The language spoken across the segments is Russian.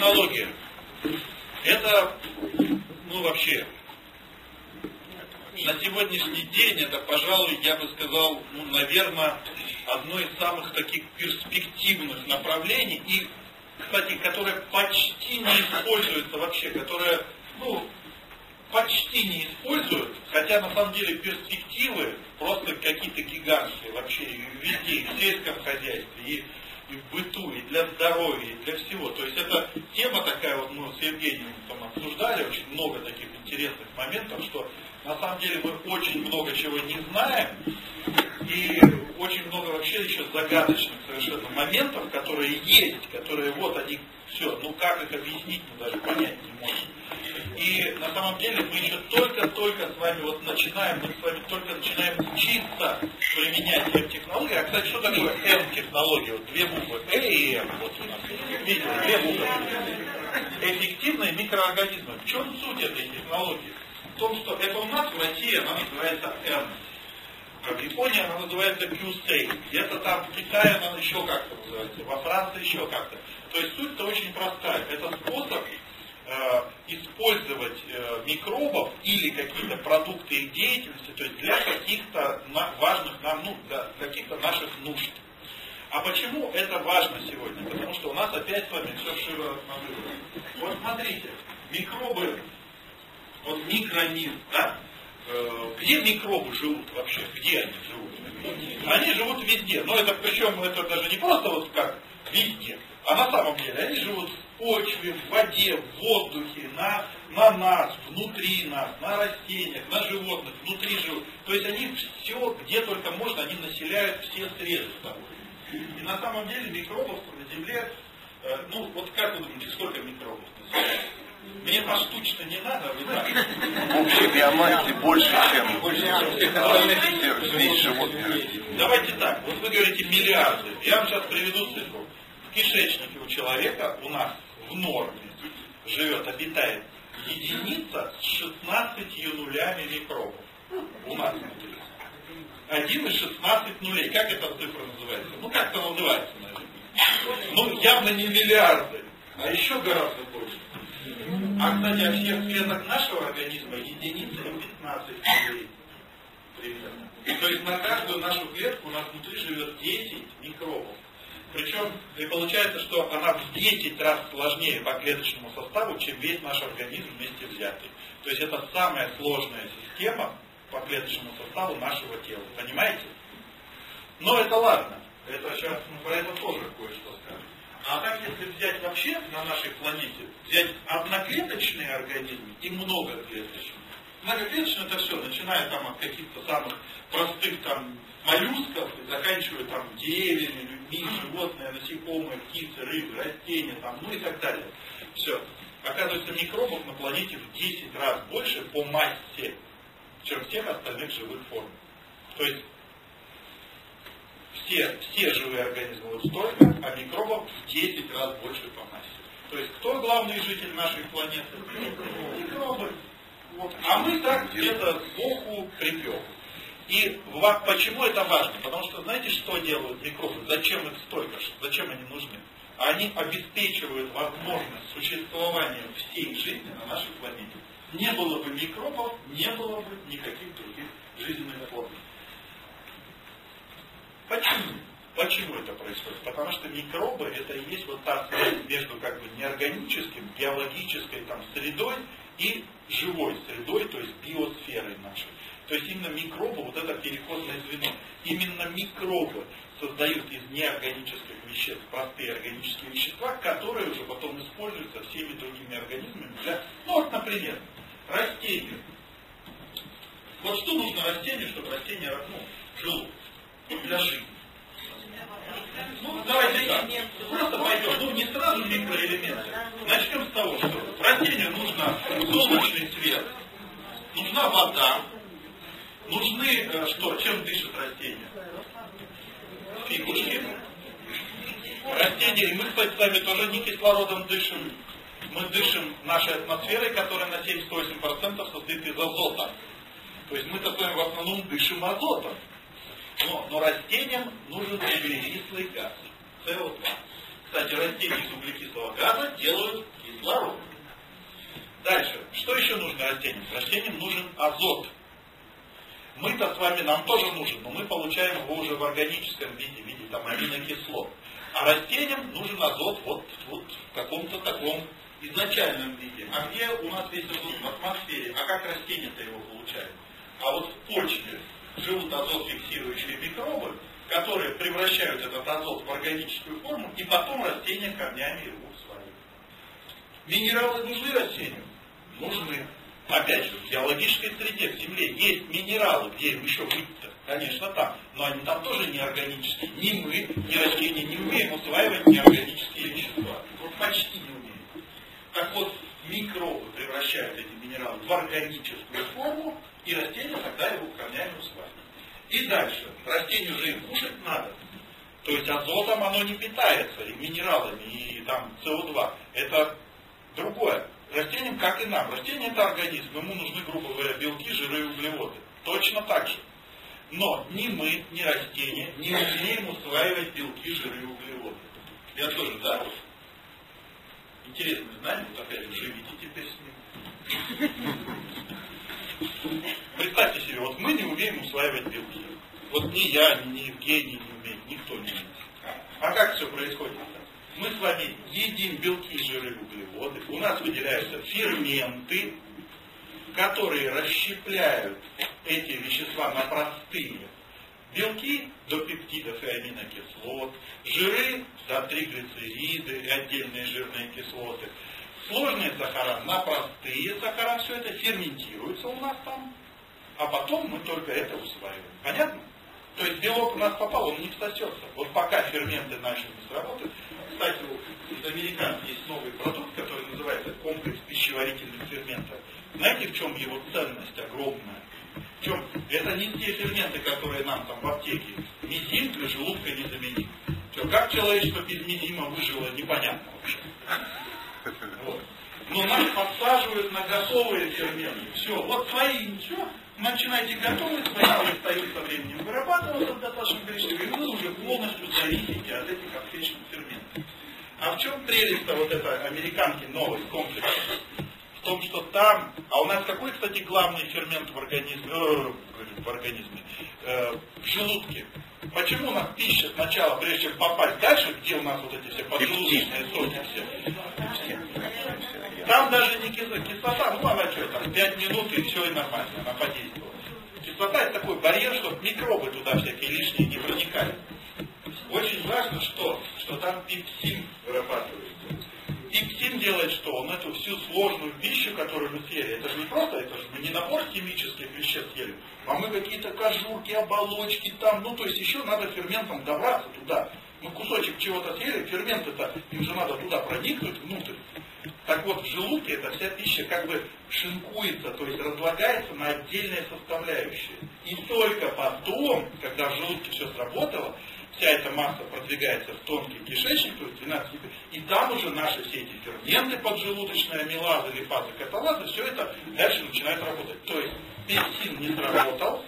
технология. Это, вообще, на сегодняшний день это, пожалуй, я бы сказал, наверное, одно из самых таких перспективных направлений, и, кстати, которое почти не используется вообще, которое, почти не используют, хотя на самом деле перспективы просто какие-то гигантские вообще везде, и в сельском хозяйстве, и в быту, и для здоровья, и для всего. То есть это тема такая, вот мы с Евгением там обсуждали, очень много таких интересных моментов, что на самом деле мы очень много чего не знаем, и очень много вообще еще загадочных совершенно моментов, которые есть, которые вот они, все, как их объяснить, мы даже понять не можем. И на самом деле мы еще только-только с вами начинаем учиться применять технологии. А, кстати, что такое М-технология? Вот две буквы Э и М. Вот у нас, видите, две буквы. Эффективные микроорганизмы. В чем суть этой технологии? В том, что это у нас в России она называется М. В Японии она называется QSA. Где-то там в Китае она еще как-то называется, во Франции еще как-то. То есть суть-то очень простая. Это способ использовать микробов или какие-то продукты их деятельности, то есть для каких-то важных нам, для каких-то наших нужд. А почему это важно сегодня? Потому что у нас опять с вами все широко рассматривается. Вот смотрите, микробы, микромир, да? Где микробы живут вообще? Где они живут? Они живут везде. Но это причем это даже не просто как везде. А на самом деле они живут в почве, в воде, в воздухе, на нас, внутри нас, на растениях, на животных, внутри живут. То есть они все, где только можно, они населяют все среды с тобой. И на самом деле микробов на Земле, как вы думаете, сколько микробов на Земле? Мне поштучно не надо, вы знаете. В общей биомассе больше, чем весь животный организм. Давайте так, вот вы говорите миллиарды. Я вам сейчас приведу цифру. В кишечнике у человека, у нас в норме, обитает единица с 16 нулями микробов. У нас внутри. 1 из 16 нулей. Как эта цифра называется? Как это называется, наверное? Явно не миллиарды, а еще гораздо больше. А, кстати, о всех клеток нашего организма единица и 15 нулей. Примерно. То есть на каждую нашу клетку у нас внутри живет 10 микробов. Причем и получается, что она в 10 раз сложнее по клеточному составу, чем весь наш организм вместе взятый. То есть это самая сложная система по клеточному составу нашего тела. Понимаете? Но это ладно. Это сейчас мы про это тоже кое-что скажем. А так, если взять вообще на нашей планете, взять одноклеточные организмы и многоклеточные. Многоклеточные это все, начиная там от каких-то самых простых моллюсков и заканчивая деревьями, людьми, животные, насекомые, птицы, рыбы, растения, и так далее. Все. Оказывается, микробов на планете в 10 раз больше по массе, чем всех остальных живых форм. То есть все живые организмы столько, а микробов в 10 раз больше по массе. То есть кто главный житель нашей планеты? Микробы. А мы так где-то сбоку припёк. И почему это важно? Потому что знаете, что делают микробы? Зачем их столько? Зачем они нужны? Они обеспечивают возможность существования всей жизни на нашей планете. Не было бы микробов, не было бы никаких других жизненных форм. Почему? Почему это происходит? Потому что микробы это и есть та связь между неорганическим, биологической средой и живой средой, то есть биосферой нашей. То есть именно микробы, это переходное звено. Именно микробы создают из неорганических веществ простые органические вещества, которые уже потом используются всеми другими организмами для, например, растению. Что нужно растению, чтобы растение жило для жизни? Давайте так. Просто пойдем. Не сразу микроэлементы. Начнем с того, что растению нужно солнечный свет, нужна вода, нужны что? Чем дышит растение? Фигушки. Растения, и мы, кстати, с вами тоже не кислородом дышим. Мы дышим нашей атмосферой, которая на 78% состоит из азота. То есть мы-то с вами в основном дышим азотом. Но растениям нужен углекислый газ, СО2. Кстати, растения из углекислого газа делают Растениям нужен азот. Мы-то с вами, нам тоже нужен, но мы получаем его уже в органическом виде, в виде там, аминокислот. А растениям нужен азот вот в каком-то таком изначальном виде. А где у нас весь азот? В атмосфере. А как растения-то его получают? А вот в почве живут азот-фиксирующие микробы, которые превращают этот азот в органическую форму, и потом растения корнями его усваивают. Минералы нужны растениям? Нужны. Опять же, в биологической среде, в земле есть минералы, где им еще быть-то? Конечно, там. Но они там тоже неорганические. Ни мы, ни растения не умеем усваивать неорганические вещества. Вот почти не умеем. Так вот, микробы превращают эти минералы в органическую форму, и растения тогда его корнями усваивают. И дальше. Растению же их кушать надо. То есть азотом оно не питается, и минералами, и там СО2. Это другое. Растениям, как и нам. Растение это организм, ему нужны, грубо говоря, белки, жиры и углеводы. Точно так же. Но ни мы, ни растения не умеем усваивать белки, жиры и углеводы. Я тоже, да? Интересное знание, вот опять же, живите теперь с ним. Представьте себе, вот мы не умеем усваивать белки. Вот ни я, ни Евгений не умеет, никто не умеет. А как все происходит? Мы с вами едим белки, жиры и углеводы. У нас выделяются ферменты, которые расщепляют эти вещества на простые белки до пептидов и аминокислот, жиры до триглицериды и отдельные жирные кислоты. Сложные сахара на простые сахара, все это ферментируется у нас там, а потом мы только это усваиваем. Понятно? То есть белок у нас попал, он не всосется. Вот пока ферменты наши не сработают. Кстати, из американцев есть новый продукт, который называется комплекс пищеварительных ферментов. Знаете, в чем его ценность огромная? В чем? Это не те ферменты, которые нам там в аптеке. Мизим для желудка незаменим. Как человечество без мизима выжило, непонятно вообще. Вот. Но нас подсаживают на готовые ферменты. Все, вот свои ничего. Начинайте готовить, свои перестают со временем вырабатываться в достаточном количестве, и вы уже полностью зависите от этих аптечных ферментов. А в чем прелесть-то вот этой американки новой комплекс? В том, что там, а у нас какой, кстати, главный фермент в организме, в желудке? Почему у нас пища сначала, прежде чем попасть дальше, где у нас вот эти все поджелудочные соки все, там даже не кислота, ну она что, там 5 минут и все, и нормально, она подействовала. Кислота это такой барьер, чтобы микробы туда всякие лишние не проникали. Очень важно, что там пепсин вырабатывается. Пепсин делает что? Он эту всю сложную пищу, которую мы съели, это же не просто, это же не набор химических веществ съели, а мы какие-то кожурки, оболочки там, ну то есть еще надо ферментам добраться туда. Мы кусочек чего-то съели, ферменты-то, им же надо туда проникнуть внутрь. Так вот, в желудке эта вся пища как бы шинкуется, то есть разлагается на отдельные составляющие. И только потом, когда в желудке все сработало, вся эта масса продвигается в тонкий кишечник, то есть 12 и там уже наши все эти ферменты, поджелудочные амилазы, липазы, каталазы, все это дальше начинает работать. То есть пепсин не сработал,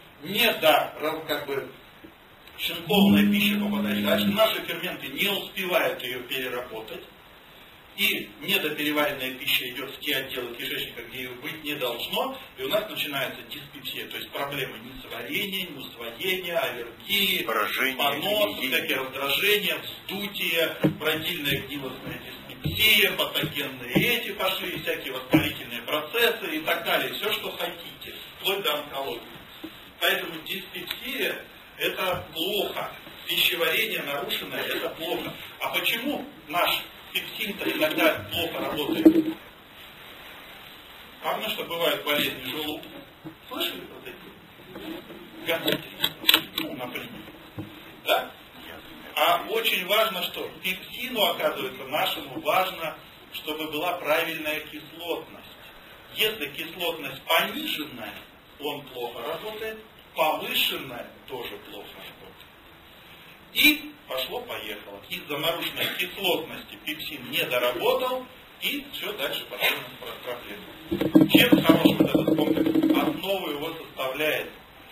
как бы шинкованная пища попадает дальше, наши ферменты не успевают ее переработать, и недопереваренная пища идет в те отделы кишечника, где ее быть не должно, и у нас начинается диспепсия, то есть проблемы несварения, неусвоения, аллергии, понос, всякие раздражения, вздутие, бродильная гнилостная диспепсия, патогенные эти пошли, всякие воспалительные процессы и так далее, все, что хотите, вплоть до онкологии. Поэтому диспепсия это плохо, пищеварение нарушенное это плохо. А почему наш пепсин-то иногда плохо работает? Правда, что бывают болезни желудка? Слышали про такие? Гастрит, ну, например. Да? А очень важно, что пепсину, оказывается, нашему важно, чтобы была правильная кислотность. Если кислотность пониженная, он плохо работает, повышенная тоже плохо работает. И пошло-поехало. Из-за нарушенной кислотности пепсин не доработал, и все дальше пошло проблемы. Чем хорош вот этот комплекс? Основу его составляет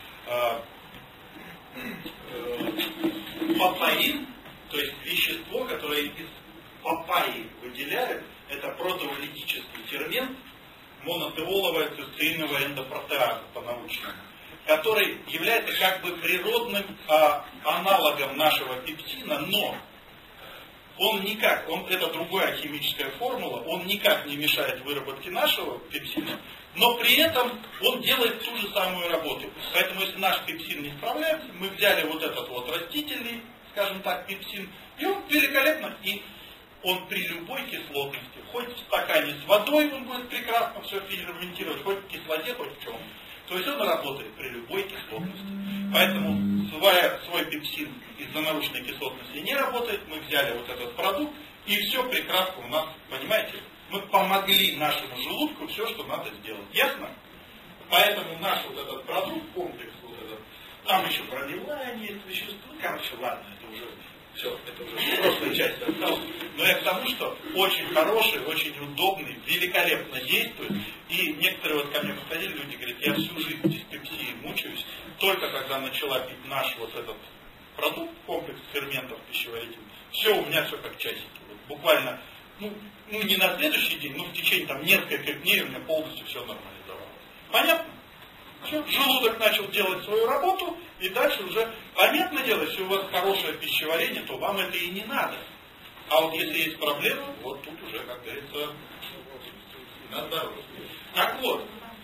папаин, то есть вещество, которое из папайи выделяют, это протеолитический фермент, монотеоловая цистеиновая эндопротеаза по-научному, который является как бы природным аналогом нашего пепсина, но он никак, это другая химическая формула, он никак не мешает выработке нашего пепсина, но при этом он делает ту же самую работу. Поэтому если наш пепсин не справляется, мы взяли вот этот вот растительный, скажем так, пепсин, и он великолепно, и он при любой кислотности, хоть в стакане с водой он будет прекрасно все ферментировать, хоть в кислоте, хоть в чем. То есть он работает при любой кислотности. Поэтому свой пепсин из-за нарушенной кислотности не работает. Мы взяли вот этот продукт, и все прекрасно у нас, понимаете? Мы помогли нашему желудку все, что надо сделать. Ясно? Поэтому наш вот этот продукт, комплекс вот этот, там еще проливание, вещества, короче, ладно, это уже все, это уже прошлая часть осталась. Но я к тому, что очень хороший, очень удобный, великолепно действует. И некоторые вот ко мне подходили, люди говорят, я всю жизнь диспепсией мучаюсь, только когда начала пить наш вот этот продукт, комплекс ферментов пищеварительных, все, у меня все как часики. Вот буквально, ну не на следующий день, но в течение там нескольких дней у меня полностью все нормализовалось. Понятно? Все, желудок начал делать свою работу, и дальше уже, понятное дело, если у вас хорошее пищеварение, то вам это и не надо. А вот если есть проблемы, вот тут уже, как говорится, на здоровье. Так вот,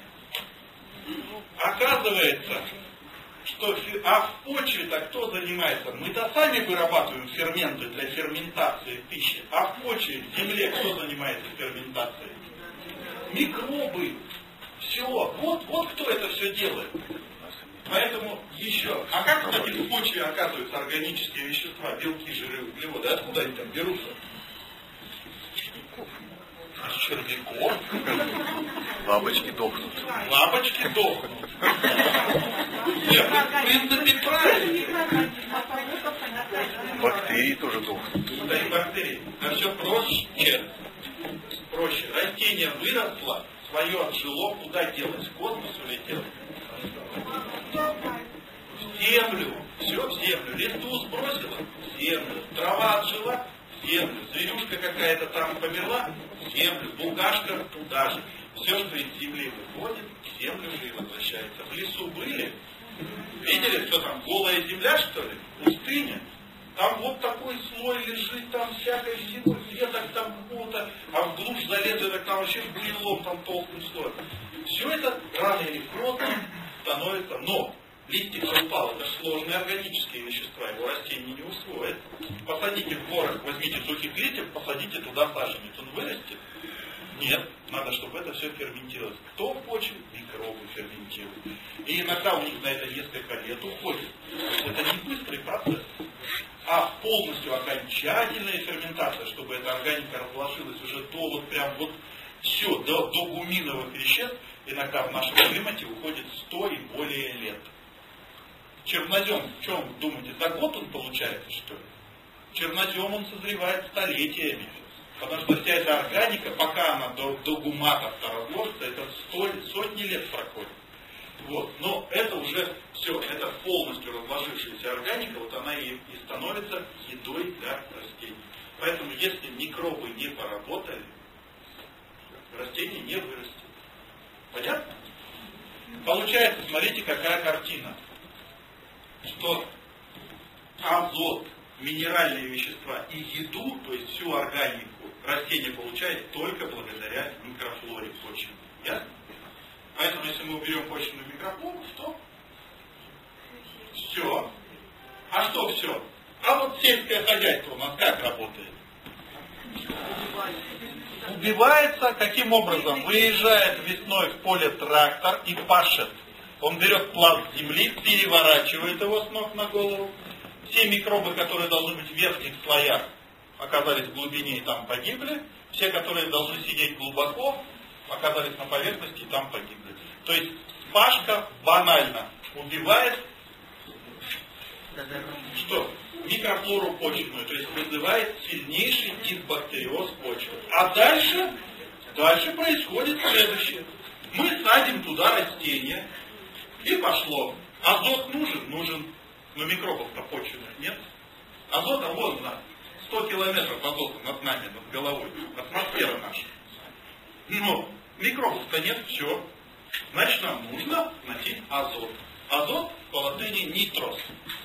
оказывается, что в почве-то кто занимается? Мы-то сами вырабатываем ферменты для ферментации пищи. А в почве, в земле кто занимается ферментацией? Микробы. Все. Вот кто это все делает. Поэтому еще. А как, кстати, в почве оказываются органические вещества, белки, жиры, углеводы? Откуда они там берутся? Из червяков. Бабочки дохнут. Бабочки дохнут. Нет, в принципе, правильно. Бактерии тоже дохнут. Да и бактерии. А все проще. Проще. Растение выросло, свое отжило, куда делось? В космос улетело. В землю. Все в землю. Листву сбросило? В землю. Трава отжила? В землю. Зверюшка какая-то там померла? В землю. Букашка туда же. Все, что из земли выходит, в землю же и возвращается. В лесу были? Видели, что там? Голая земля, что ли? Пустыня? Там вот такой слой лежит, там всякой всего, веток там какого-то, а в глушь залезли, так там вообще бурелом там толстым слоем. Все это рано или поздно становится, но листик упал, это сложные органические вещества, его растение не усвоит. Посадите в горах, возьмите сухих листьев, посадите туда саженец, он вырастет? Нет, надо, чтобы это все ферментировалось. Кто в почве? Микробы ферментируют. И иногда у них на это несколько лет уходит. Это не быстрый процесс, а полностью окончательная ферментация, чтобы эта органика разложилась уже до вот прям вот все, до гуминовых веществ, иногда в нашем климате уходит 100 и более лет. Чернозем, в чем, думаете, за год он получается, что ли? Чернозем он созревает столетиями. Потому что вся эта органика, пока она до гуматов-то разложится, это сотни лет проходит. Вот. Но это уже все, это полностью разложившаяся органика, вот она и становится едой для растений. Поэтому если микробы не поработали, растение не вырастет. Понятно? Получается, смотрите, какая картина. Что азот, минеральные вещества и еду, то есть всю органику, растение получает только благодаря микрофлоре почвы. Ясно? Поэтому, если мы уберем почвенную микрофлору, то все. А что все? А вот сельское хозяйство у нас как работает? Убивается каким образом? Выезжает весной в поле трактор и пашет. Он берет пласт земли, переворачивает его с ног на голову. Все микробы, которые должны быть в верхних слоях, оказались в глубине и там погибли. Все, которые должны сидеть глубоко, оказались на поверхности и там погибли. То есть вспашка банально убивает что? Микрофлору почвенную, то есть вызывает сильнейший дисбактериоз почвы. А дальше происходит следующее. Мы садим туда растения, и пошло. Азот нужен. Но микробов-то почвенных нет. Азота вот на 100 километров азота над нами, над головой. Атмосфера наша. Но Микробов-то нет, все. Значит, нам нужно вносить азот. Азот по латыни нитрос.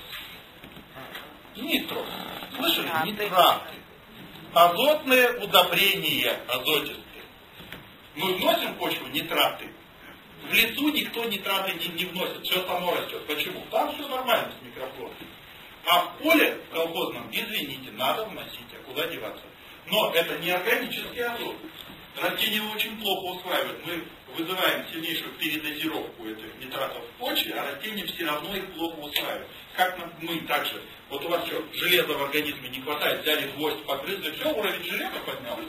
Нитрос. Слышали? Нитраты. Азотные удобрения, азотистые. Мы вносим в почву нитраты. В лесу никто нитраты не вносит, все само растет. Почему? Там все нормально с микрофлорой. А в поле колхозном, извините, надо вносить, а куда деваться? Но это не органический азот. Растения его очень плохо усваивают. Мы вызываем сильнейшую передозировку этих нитратов в почве, а растения все равно их плохо усваивают. Как мы также. Вот у вас что, железа в организме не хватает, взяли гвоздь, погрызли, все, уровень железа поднялся.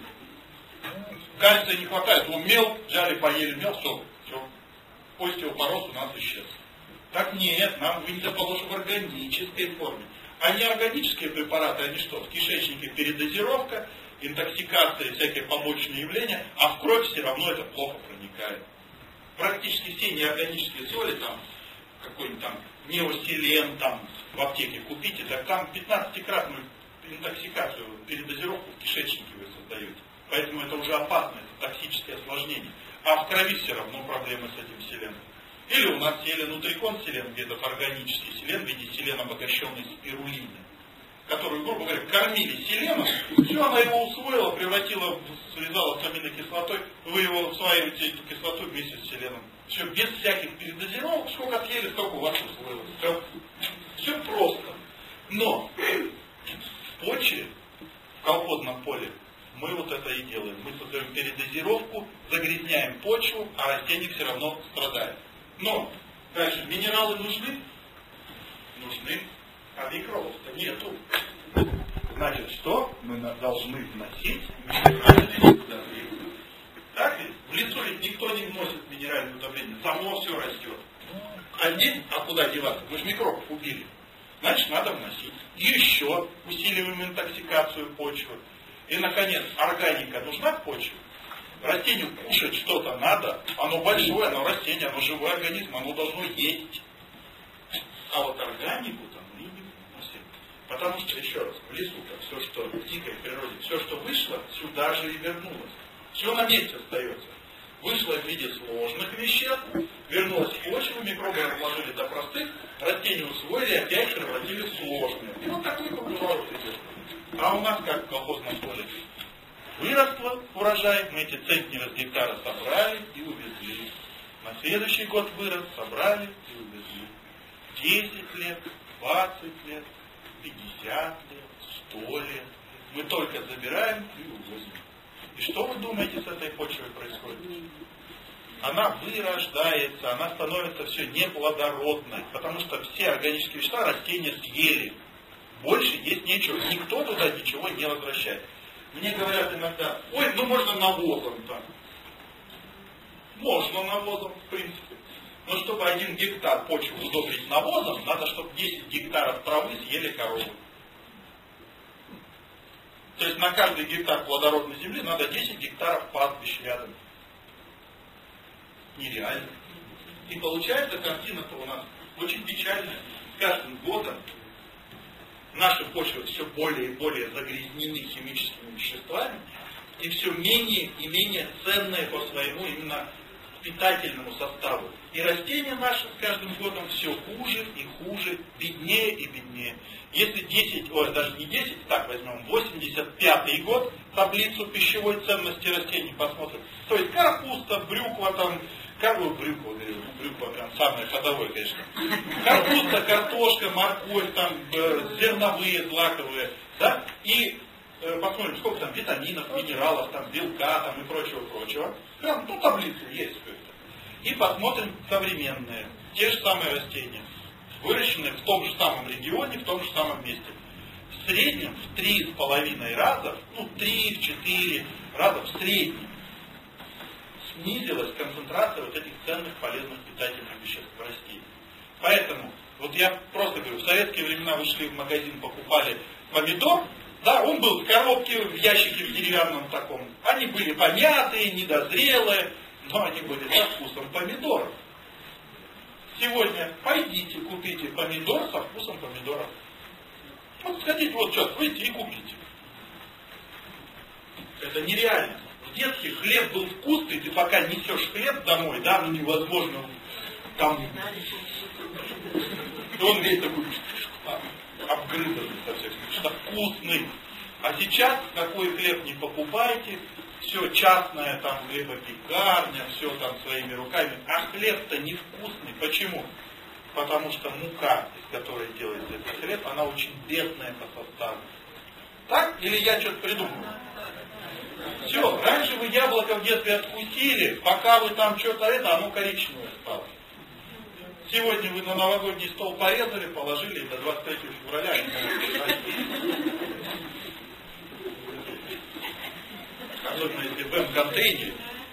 Кальция не хватает, мел, взяли, поели мел, все. Остеопороз у нас исчез. Так нет, нам вынесет положено в органической форме. А неорганические препараты, они что? В кишечнике передозировка, интоксикация, всякие побочные явления, а в кровь все равно это плохо проникает. Практически все неорганические соли, там, какой-нибудь там неоселен, там, в аптеке купите, так там 15-кратную интоксикацию, передозировку в кишечнике вы создаете. Поэтому это уже опасно, это токсическое осложнение. А в крови все равно проблемы с этим селеном. Или у нас селен утрикон селен, где этот органический селен в виде селена, обогащенный спирулиной, которую, грубо говоря, кормили селеном, все, она его усвоила, превратила, связала с аминокислотой, вы его усваиваете, эту кислоту вместе с селеном. Все, без всяких передозировок, сколько съели, столько у вас усвоилось. Все просто. Но в почве, в колхозном поле, мы вот это и делаем. Мы создаем передозировку, загрязняем почву, а растения все равно страдают. Но, дальше, минералы нужны? Нужны, а микробов-то нету. Значит, что мы должны вносить минеральные удобрения? Так ведь? В лесу ведь никто не вносит минеральные удобрения, само все растет. А здесь, а куда деваться? Мы же микробов убили. Значит, надо вносить. И еще усиливаем интоксикацию почвы. И, наконец, органика нужна в почве? Растению кушать что-то надо. Оно большое, оно растение, оно живой организм, оно должно есть. А вот органику-то мы не вносим. Потому что, еще раз, в лесу-то все, что в дикой природе, все, что вышло, сюда же и вернулось. Все на месте остается. Вышло в виде сложных веществ, вернулось в почву, микробы разложили до простых, растения усвоили и опять превратили в сложные. И вот такой круговорот идет. А у нас как в колхозном поле? Выросло урожай, мы эти центнеры с гектара собрали и увезли. На следующий год вырос, собрали и увезли. 10 лет, 20 лет, 50 лет, 100 лет. Мы только забираем и увозим. И что вы думаете с этой почвой происходит? Она вырождается, она становится все неплодородной, потому что все органические вещества растения съели. Больше есть нечего. Никто туда ничего не возвращает. Мне говорят иногда, ой, ну можно навозом там. Можно навозом, в принципе. Но чтобы 1 гектар почвы удобрить навозом, надо, чтобы 10 гектаров травы съели коровы. То есть на каждый гектар плодородной земли надо 10 гектаров пастбищ рядом. Нереально. И получается, картина-то у нас очень печальная. С каждым годом наши почвы все более и более загрязнены химическими веществами, и все менее и менее ценные по своему именно питательному составу. И растения наши с каждым годом все хуже и хуже, беднее и беднее. Если 10, даже не 10, так возьмем, 85-й год, таблицу пищевой ценности растений посмотрим, то есть капуста, брюква, там, брюква прям самое ходовое, конечно. Капуста, картошка, морковь, там, зерновые, злаковые, да, и посмотрим, сколько там витаминов, минералов, там, белка, там, и прочего. Прям, таблица есть какая-то. И посмотрим современные, те же самые растения, выращенные в том же самом регионе, в том же самом месте. В среднем в 3,5 раза, 3-4 раза в среднем снизилась концентрация вот этих ценных полезных питательных веществ в растениях. Поэтому, вот я просто говорю, в советские времена вы шли в магазин, покупали помидор, да, он был в коробке, в ящике в деревянном таком. Они были помятые, недозрелые, но они были со вкусом помидоров. Сегодня пойдите, купите помидор со вкусом помидоров. Вот сходите, вот сейчас, выйдите и купите. Это нереально. В детстве хлеб был вкусный, ты пока несешь хлеб домой, да, ну невозможно, там, и он весь такой обгрызанный совсем, что вкусный. А сейчас какой хлеб не покупайте, все частное, там хлебопекарня, все там своими руками, а хлеб-то невкусный. Почему? Потому что мука, из которой делается этот хлеб, она очень бедная по составу. Так? Или я что-то придумал? Все, раньше вы яблоко в детстве откусили, пока вы там что-то оно коричневое стало. Сегодня вы на новогодний стол порезали, положили, и до 23 февраля не можете. Особенно если в М-контейнере.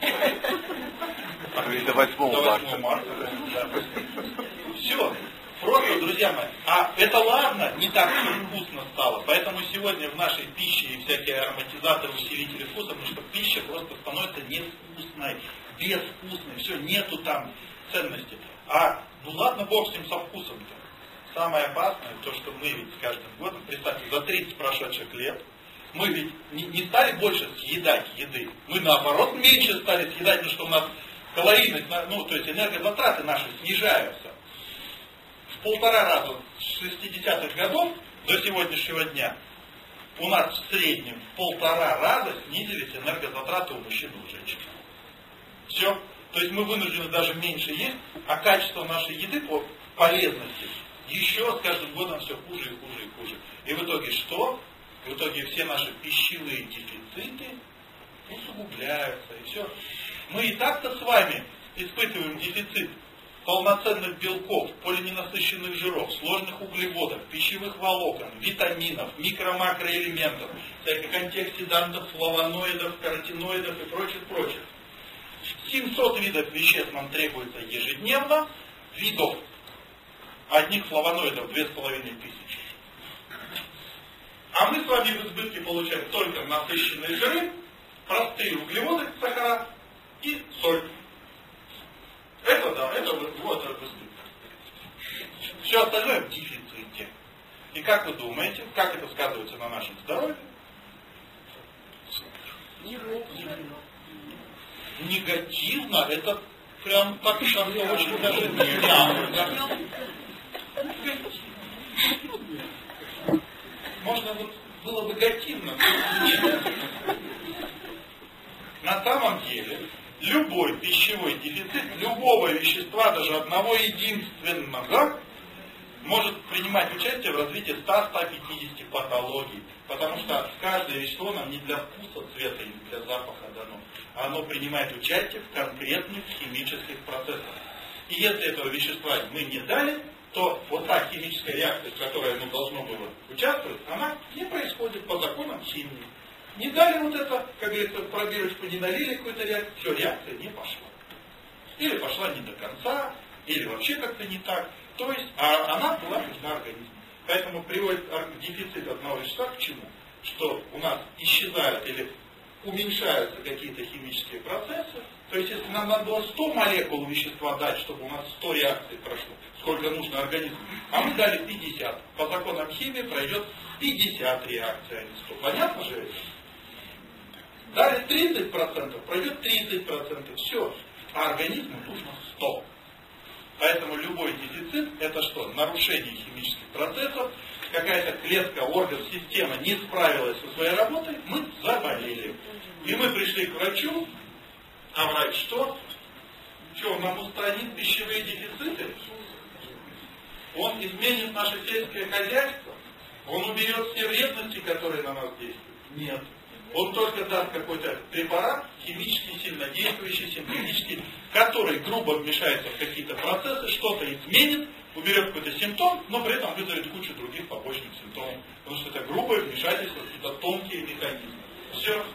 До 8 марта. Да. Все. Просто, друзья мои, а это ладно, не так все вкусно стало. Поэтому сегодня в нашей пище и всякие ароматизаторы, усилители вкуса, потому что пища просто становится невкусной, безвкусной. Все, нету там ценности. А ну ладно, бог с ним со вкусом-то. Самое опасное, то, что мы ведь с каждым годом, представьте, за 30 прошедших лет, мы ведь не стали больше съедать еды. Мы наоборот меньше стали съедать, потому что у нас калорийность, ну то есть энергозатраты наши снижаются. В 1,5 раза с 60-х годов до сегодняшнего дня у нас в среднем в 1,5 раза снизились энергозатраты у мужчин и у женщин. Все. То есть мы вынуждены даже меньше есть, а качество нашей еды по полезности еще с каждым годом все хуже и хуже и хуже. И в итоге что? В итоге все наши пищевые дефициты усугубляются. И все. Мы и так-то с вами испытываем дефицит полноценных белков, полиненасыщенных жиров, сложных углеводов, пищевых волокон, витаминов, микро-макроэлементов, всяких антиоксидантов, флавоноидов, каротиноидов и прочих. 700 видов веществ нам требуется ежедневно, видов одних флавоноидов 2500. А мы с вами в избытке получаем только насыщенные жиры, простые углеводы, сахара и соль. Это да, это вот в избытке. Все остальное в дефиците. И как вы думаете, как это сказывается на нашем здоровье? Негативно, это прям так как-то очень даже мягко. Можно вот было бы негативно, но нет. На самом деле, любой пищевой дефицит любого вещества, даже одного единственного, может принимать участие в развитии 100-150 патологий. Потому что каждое вещество нам не для вкуса, цвета и для запаха дано. Оно принимает участие в конкретных химических процессах. И если этого вещества мы не дали, то вот та химическая реакция, в которой оно должно было участвовать, она не происходит по законам химии. Не дали вот это, как говорится, пробирочку не налили какую-то реакцию, все, реакция не пошла. Или пошла не до конца, или вообще как-то не так. То есть, она была нужна организму. Поэтому приводит дефицит одного вещества к чему? Что у нас исчезают или уменьшаются какие-то химические процессы. То есть, если нам надо было 100 молекул вещества дать, чтобы у нас 100 реакций прошло, сколько нужно организму, а мы дали 50. По законам химии пройдет 50 реакций, а не 100. Понятно же это? Дали 30%, пройдет 30%. Все. А организму нужно 100. Поэтому любой дефицит это что? Нарушение химических процессов, какая-то клетка, орган, система не справилась со своей работой, мы заболели. И мы пришли к врачу, а врач что? Что, он нам устранит пищевые дефициты? Он изменит наше сельское хозяйство? Он уберет все вредности, которые на нас действуют? Нет. Он только даст какой-то препарат, химически сильнодействующий, синтетический, который грубо вмешается в какие-то процессы, что-то изменит, уберет какой-то симптом, но при этом вызовет кучу других побочных симптомов. Потому что это грубое вмешательство в какие-то тонкие механизмы. Все.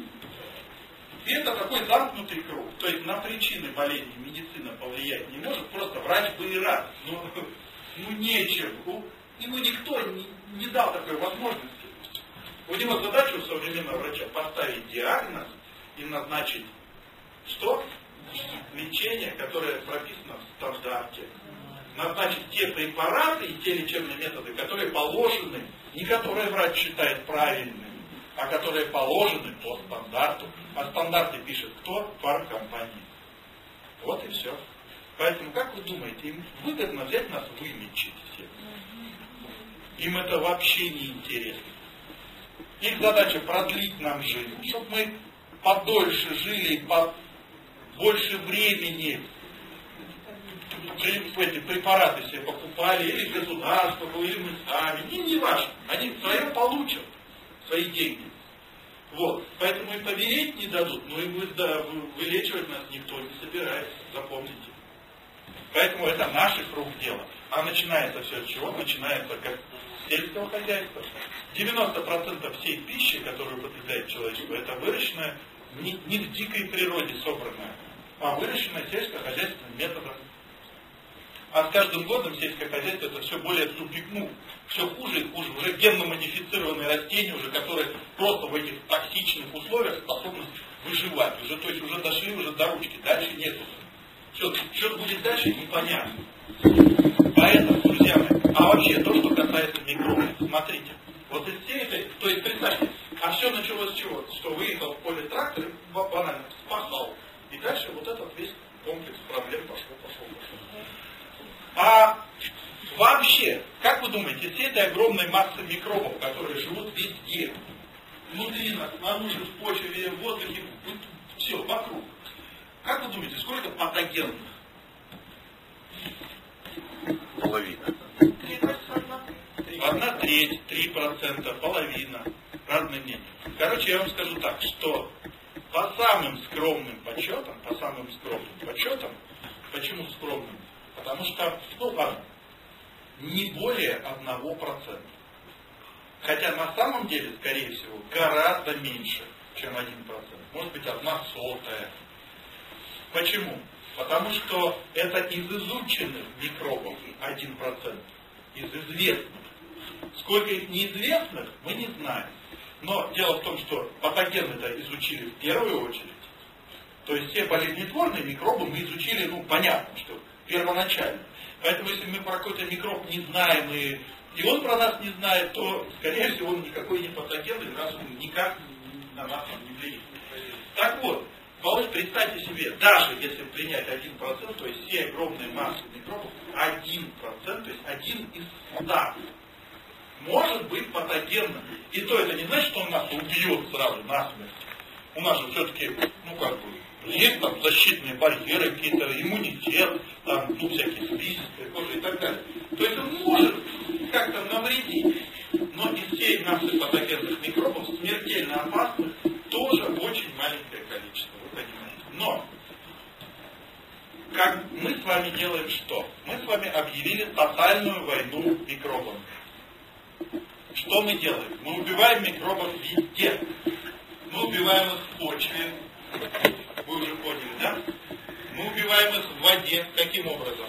И это такой замкнутый круг. То есть на причины болезни медицина повлиять не может, просто врач бы и рад. Ну нечем. Ему никто не дал такой возможности. У него задача у современного врача поставить диагноз и назначить что? Лечение, которое прописано в стандарте. Назначить те препараты и те лечебные методы, которые положены, не которые врач считает правильными, а которые положены по стандарту. А стандарты пишет кто? Фармкомпании. Вот и все. Поэтому, как вы думаете, им выгодно взять нас вымечить всех? Им это вообще не интересно. Их задача продлить нам жизнь, чтобы мы подольше жили, больше времени эти препараты себе покупали, или государство, или мы сами, им не важно. Они свое получат, свои деньги. Вот. Поэтому и помереть не дадут, но и вылечивать нас никто не собирается, запомните. Поэтому это наших рук дело. А начинается все с чего? Начинается как с сельского хозяйства. 90% всей пищи, которую употребляет человечество, это выращенная не в дикой природе собранная, а выращенная сельскохозяйственным методом. А с каждым годом сельское хозяйство это все более все хуже и хуже. Уже генно-модифицированные растения, уже которые просто в этих токсичных условиях способны выживать. То есть уже дошли уже до ручки, дальше нету. Что будет дальше, непонятно. Поэтому, друзья мои, а вообще то, что касается микробов, смотрите, вот из всей этой, то есть представьте, а все началось с чего? Что выехал в поле трактор и банально спахал. И дальше вот этот весь комплекс проблем пошел. А вообще, как вы думаете, всей этой огромной массы микробов, которые живут везде, внутри нас, снаружи, в почве, в воздухе, все, вокруг. Как вы думаете, сколько патогенных? Половина. 1/3, 3%, половина. Разные мнения. Короче, я вам скажу так, что по самым скромным подсчетам, почему скромным? Потому что, не более 1%. Хотя на самом деле, скорее всего, гораздо меньше, чем 1%. Может быть, 1/100. Почему? Потому что это из изученных микробов 1%, из известных. Сколько их неизвестных, мы не знаем. Но дело в том, что патогены-то изучили в первую очередь. То есть все болезнетворные микробы мы изучили, понятно, что первоначально. Поэтому если мы про какой-то микроб не знаем, и он про нас не знает, то, скорее всего, он никакой не патоген, и раз он никак на нас не влияет. Так вот, представьте себе, даже если принять 1%, то есть все огромные массы микробов, 1%, то есть 1 из 100, может быть патогенным. И то это не значит, что он нас убьет сразу насмерть. У нас же все-таки, есть там защитные барьеры, какие-то иммунитет, всякие слизистые кожи и так далее. То есть он может как-то навредить. Но из всей массы патогенных микробов смертельно опасных тоже очень маленькое количество. Вы понимаете. Но как мы с вами делаем что? Мы с вами объявили тотальную войну микробам. Что мы делаем? Мы убиваем микробов везде. Мы убиваем их в почве. Вы уже поняли, да? Мы убиваем их в воде. Каким образом?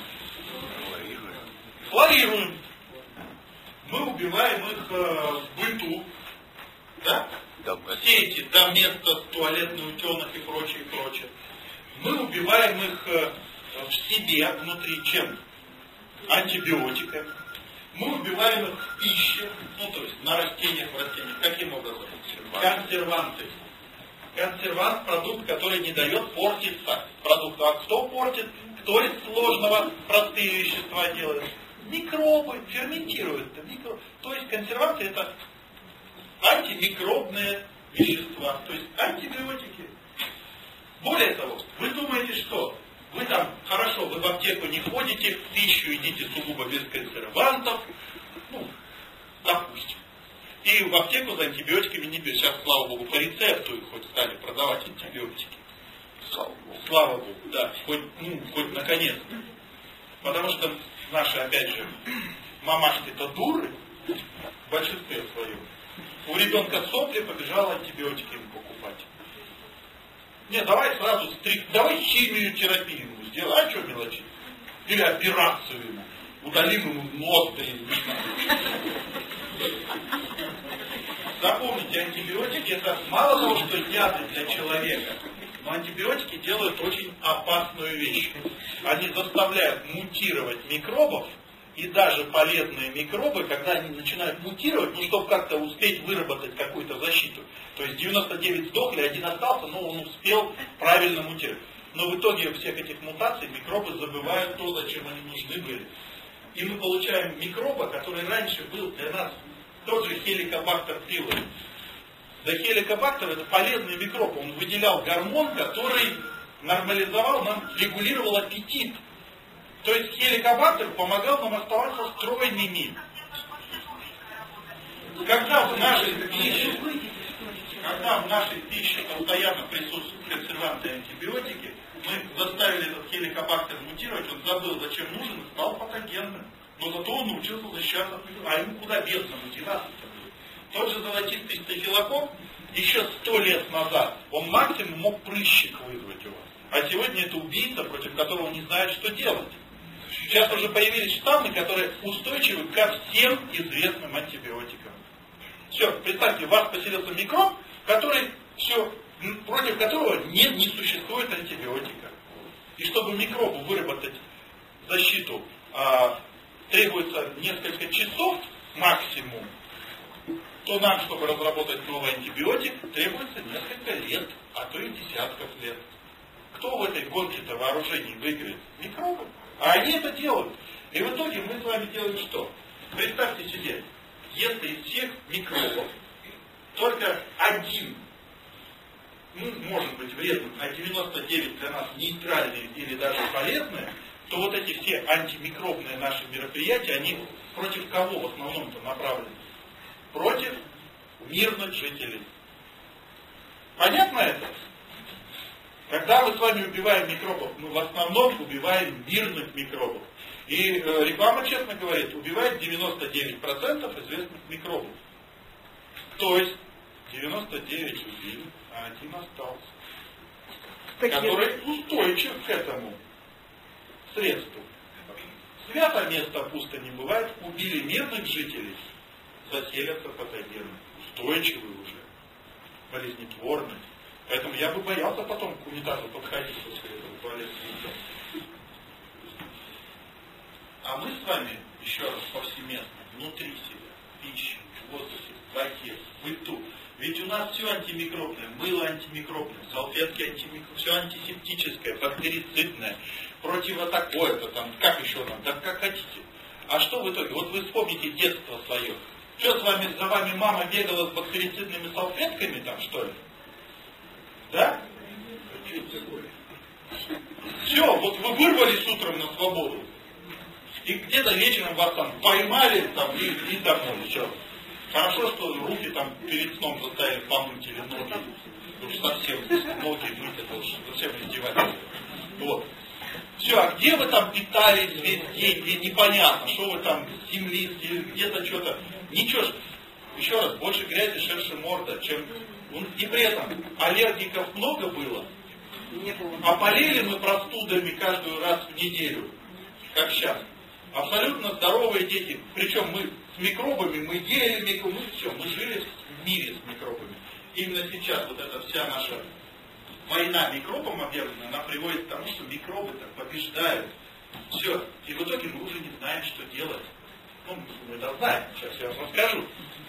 Хлорируем. Мы убиваем их в быту. Да? Все эти доместос, туалетный утенок и прочее, прочее. Мы убиваем их в себе, внутри чем? Антибиотиками. Мы убиваем их в пище, то есть на растениях, в растениях. Каким образом? Консерванты. Консервант – продукт, который не дает портиться. Продукт. А кто портит? Кто из сложного простые вещества делает? Микробы ферментируют. То есть консерванты – это антимикробные вещества, то есть антибиотики. Более того, вы думаете, что вы вы в аптеку не ходите, в пищу едите сугубо без консервантов, допустим. И в аптеку за антибиотиками не берете. Сейчас, слава богу, по рецепту их хоть стали продавать антибиотики. Слава богу, да, хоть наконец-то. Потому что наши, опять же, мамашки-то дуры, в большинстве своем. У ребенка сопли, побежал антибиотики ему покупать. Нет, давай сразу давай химию, терапию ему сделай, а что мелочи? Или операцию ему, удалим ему ноздри. Запомните, антибиотики это мало того, что яды для человека, но антибиотики делают очень опасную вещь. Они заставляют мутировать микробов и даже полезные микробы, когда они начинают мутировать, ну, чтобы как-то успеть выработать какую-то защиту. То есть 99 сдохли, один остался, но он успел правильно мутировать. Но в итоге всех этих мутаций микробы забывают то, зачем они нужны были. И мы получаем микроба, который раньше был для нас тот же хеликобактер пилори. Да, хеликобактер — это полезный микроб. Он выделял гормон, который нормализовал нам, регулировал аппетит. То есть хеликобактер помогал нам оставаться стройными. Когда в нашей пище постоянно присутствуют консерванты и антибиотики, мы заставили этот хеликобактер мутировать, он забыл, зачем нужен, и стал патогенным. Но зато он научился защищаться от мутации. А ему куда бедно мутироваться. Тот же золотистый стафилококк еще 100 лет назад, он максимум мог прыщик вызвать у вас. А сегодня это убийца, против которого не знает, что делать. Сейчас уже появились штаммы, которые устойчивы ко всем известным антибиотикам. Все, представьте, у вас поселился микроб, против которого не существует антибиотика. И чтобы микробу выработать защиту, требуется несколько часов максимум, то нам, чтобы разработать новый антибиотик, требуется несколько лет, а то и десятков лет. Кто в этой гонке-то вооружений выиграет? Микробы. А они это делают. И в итоге мы с вами делаем что? Представьте себе, если из всех микробов только один, может быть вредным, а 99 для нас нейтральные или даже полезные, то вот эти все антимикробные наши мероприятия, они против кого в основном-то направлены? Против мирных жителей. Понятно это? Когда мы с вами убиваем микробов, мы в основном убиваем мирных микробов. И реклама честно говорит, убивает 99% известных микробов. То есть 99 убили, а один остался. Который устойчив к этому средству. Свято место пусто не бывает. Убили мирных жителей, заселятся патогены. Устойчивые уже. Болезнетворные. Поэтому я бы боялся потом к унитазу подходить после этого туалета. А мы с вами, еще раз, повсеместно, внутри себя, в пище, в воздухе, в воде, в быту. Ведь у нас все антимикробное, мыло антимикробное, салфетки антимикробные, все антисептическое, бактерицидное, противотакое-то там, как еще нам, да как хотите. А что в итоге? Вот вы вспомните детство свое. Что за вами мама бегала с бактерицидными салфетками там, что ли? Да? Все, вот вы вырвались утром на свободу. И где-то вечером вас там поймали там, и домой. Все. Хорошо, что руки там перед сном заставили помыть или ноги. Уж совсем ноги мыть, это уж совсем издевательство. Вот. Все, а где вы там питались весь день, где непонятно, что вы там с земли, где-то что-то. Ничего ж, еще раз, больше грязи, шерши морда, чем... И при этом аллергиков много было, а болели мы простудами каждый раз в неделю, как сейчас. Абсолютно здоровые дети, причем мы с микробами, мы ели микробы, мы жили в мире с микробами. Именно сейчас вот эта вся наша война микробам объявленная, она приводит к тому, что микробы так побеждают. Все. И в итоге мы уже не знаем, что делать. Ну, мы это знаем, сейчас я вам расскажу.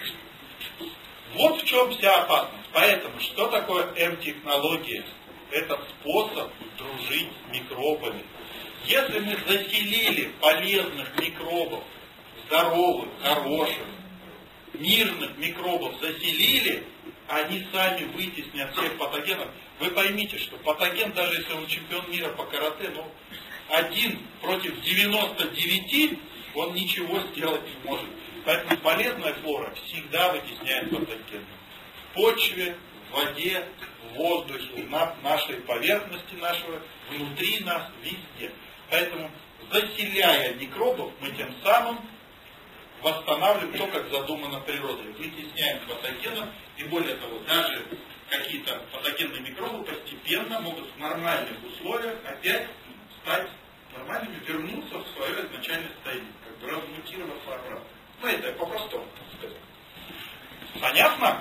Вот в чем вся опасность. Поэтому, что такое М-технология? Это способ дружить с микробами. Если мы заселили полезных микробов, здоровых, хороших, мирных микробов заселили, они сами вытеснят всех патогенов. Вы поймите, что патоген, даже если он чемпион мира по карате, ну, 1 против 99, он ничего сделать не может. Поэтому полезная флора всегда вытесняет патогены. В почве, в воде, в воздухе, на нашей поверхности нашего, внутри нас, везде. Поэтому, заселяя микробов, мы тем самым восстанавливаем то, как задумано природой. Вытесняем патогенов, и более того, даже какие-то патогенные микробы постепенно могут в нормальных условиях опять стать нормальными, вернуться в свое изначальное состояние, как бы размутироваться обратно. Ну, это по-простому, так сказать. Понятно?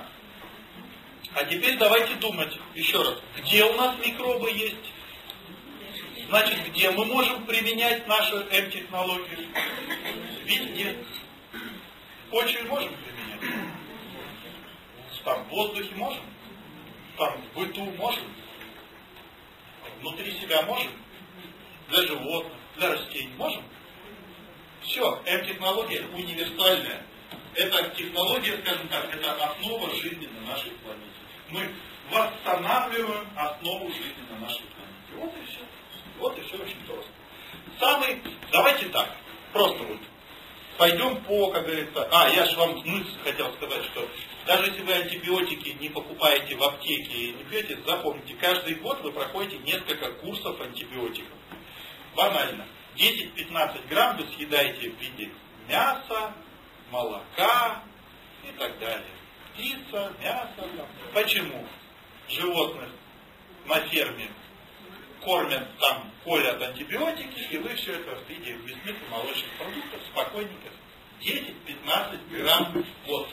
А теперь давайте думать еще раз, где у нас микробы есть? Значит, где мы можем применять нашу М-технологию? Везде. В почве можем применять? Там в воздухе можем? Там в быту можем? Внутри себя можем? Для животных, для растений можем? Все, М-технология универсальная. Это технология, скажем так, это основа жизни на нашей планете. Мы восстанавливаем основу жизни на нашей планете. Вот и все. Вот и все очень просто. Давайте так, просто вот пойдем по, как говорится, я же вам мысль хотел сказать, что даже если вы антибиотики не покупаете в аптеке и не пьете, запомните, каждый год вы проходите несколько курсов антибиотиков. Банально. 10-15 грамм вы съедаете в виде мяса, молока и так далее. Птица, мясо. Почему? Животных на ферме кормят там, колят антибиотики, и вы все это в виде мясных и молочных продуктов спокойненько. 10-15 грамм в год.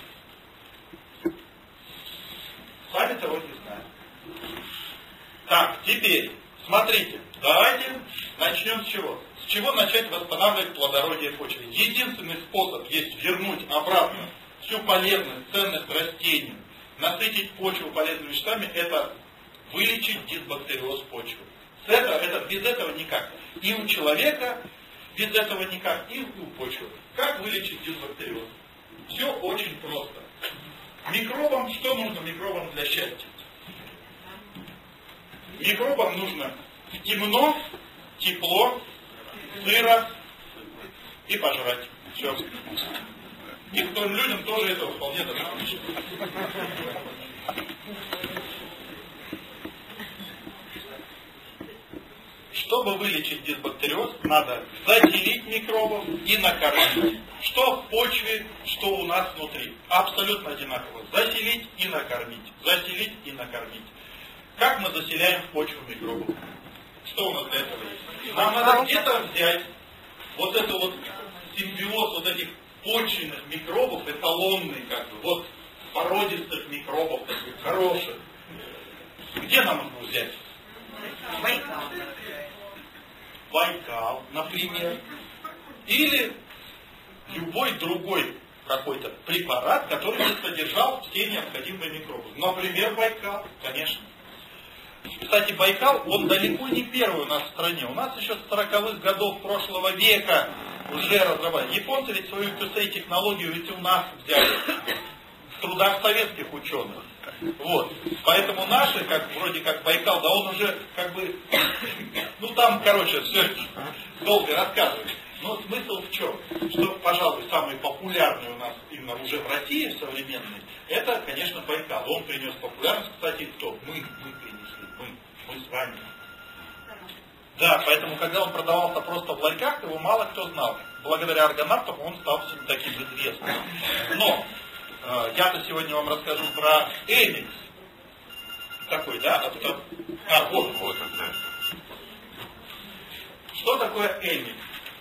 Сами того не знаем. Так, теперь, смотрите, давайте начнем с чего? С чего начать восстанавливать плодородие почвы? Единственный способ есть вернуть обратно всю полезность, ценность растению, насытить почву полезными веществами, это вылечить дисбактериоз почвы. Без этого никак. И у человека без этого никак, и у почвы. Как вылечить дисбактериоз? Все очень просто. Микробам, что нужно микробам для счастья? Микробам нужно темно, тепло, сыро и пожрать. Все. Некоторым людям тоже этого вполне достаточно. Чтобы вылечить дисбактериоз, надо заселить микробов и накормить. Что в почве, что у нас внутри. Абсолютно одинаково. Заселить и накормить. Заселить и накормить. Как мы заселяем в почву микробов? Что у нас для этого есть? Нам надо где-то взять вот это вот симбиоз вот этих почвенных микробов, эталонный как бы, вот породистых микробов, таких хороших. Где нам их взять? Байкал, например. Или любой другой какой-то препарат, который не содержал все необходимые микробы. Например, Байкал, конечно. Кстати, Байкал, он далеко не первый у нас в стране. У нас еще с 40-х годов прошлого века уже разрабатывали. Японцы ведь свою технологию ведь у нас взяли. В трудах советских ученых. Вот. Поэтому наши, вроде как Байкал, да он уже как бы, там, короче, все долго рассказывать. Но смысл в чем? Что, пожалуй, самый популярный у нас именно уже в России современный, это, конечно, Байкал. Он принес популярность, кстати, кто? Мы принесли, мы с вами. Да, поэтому, когда он продавался просто в ларьках, его мало кто знал. Благодаря аргонавтам он стал всем таким известным. Но я-то сегодня вам расскажу про Эмикс. Такой, да? Вот. Что такое Эмикс?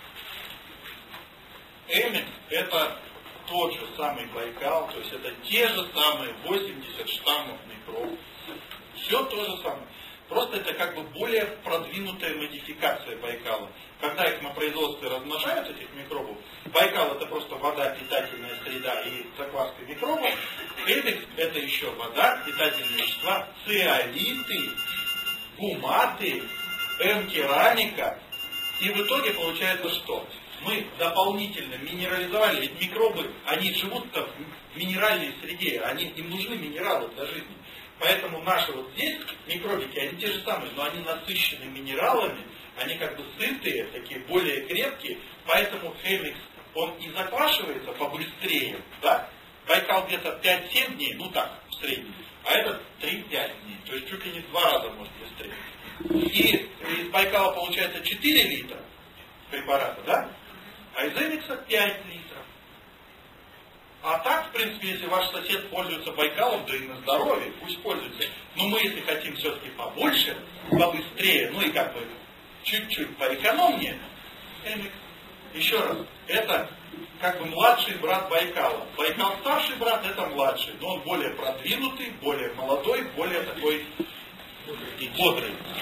Эмикс это тот же самый Байкал, то есть это те же самые 80 штаммов микробов. Все то же самое. Просто это как бы более продвинутая модификация Байкала. Когда их на производстве размножают, этих микробов, Байкал это просто вода, питательная среда и закваска микробов. Эмикс это еще вода, питательные вещества, циолиты, гуматы, М-керамика. И в итоге получается что? Мы дополнительно минерализовали, ведь микробы, они живут-то в минеральной среде, им нужны минералы для жизни. Поэтому наши вот здесь микробики, они те же самые, но они насыщены минералами, они как бы сытые, такие более крепкие, поэтому Эмикс, он и заквашивается побыстрее, да? Байкал где-то 5-7 дней, в среднем, а этот 3-5 дней, то есть чуть ли не в 2 раза может быстрее. И из Байкала получается 4 литра препарата, да? А из Эмикса 5 литров. А так, в принципе, если ваш сосед пользуется Байкалом, то и на здоровье, пусть пользуется. Но мы, если хотим все-таки побольше, побыстрее, и как бы чуть-чуть поэкономнее, Эмикс, еще раз, это как бы младший брат Байкала. Байкал старший брат, это младший, но он более продвинутый, более молодой, более такой бодрый.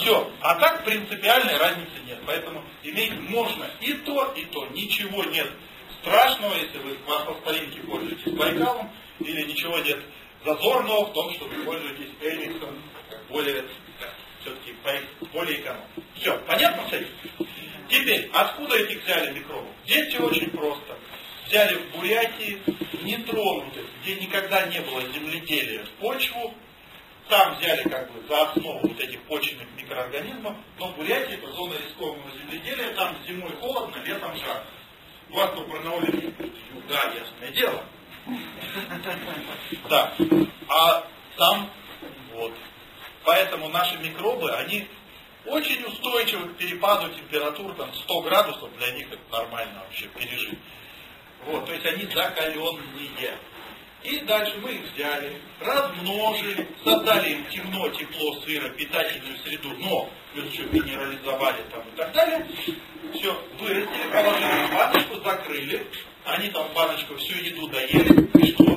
Все. А так принципиальной разницы нет. Поэтому иметь можно и то, и то. Ничего нет страшного, если вы по старинке пользуетесь Байкалом, или ничего нет зазорного в том, что вы пользуетесь Эликсом, более, все-таки более экономно. Все, понятно с этим? Теперь, откуда эти взяли микробы? Здесь все очень просто. Взяли в Бурятии нетронутых, где никогда не было земледелия, почву. Там взяли как бы за основу вот этих почвенных микроорганизмов. Но в Бурятии это зона рискованного земледелия, там зимой холодно, летом жарко. У вас по Барнауле? Да, ясное дело. Да. А там вот. Поэтому наши микробы, они очень устойчивы к перепаду температур, там 100 градусов, для них это нормально вообще пережить. Вот, то есть они закаленные. И дальше мы их взяли, размножили, создали им темно, тепло, сыро, питательную среду, но плюс еще минерализовали там и так далее. Все, вырастили, положили в баночку, закрыли. Они там в баночку всю еду доели. И что?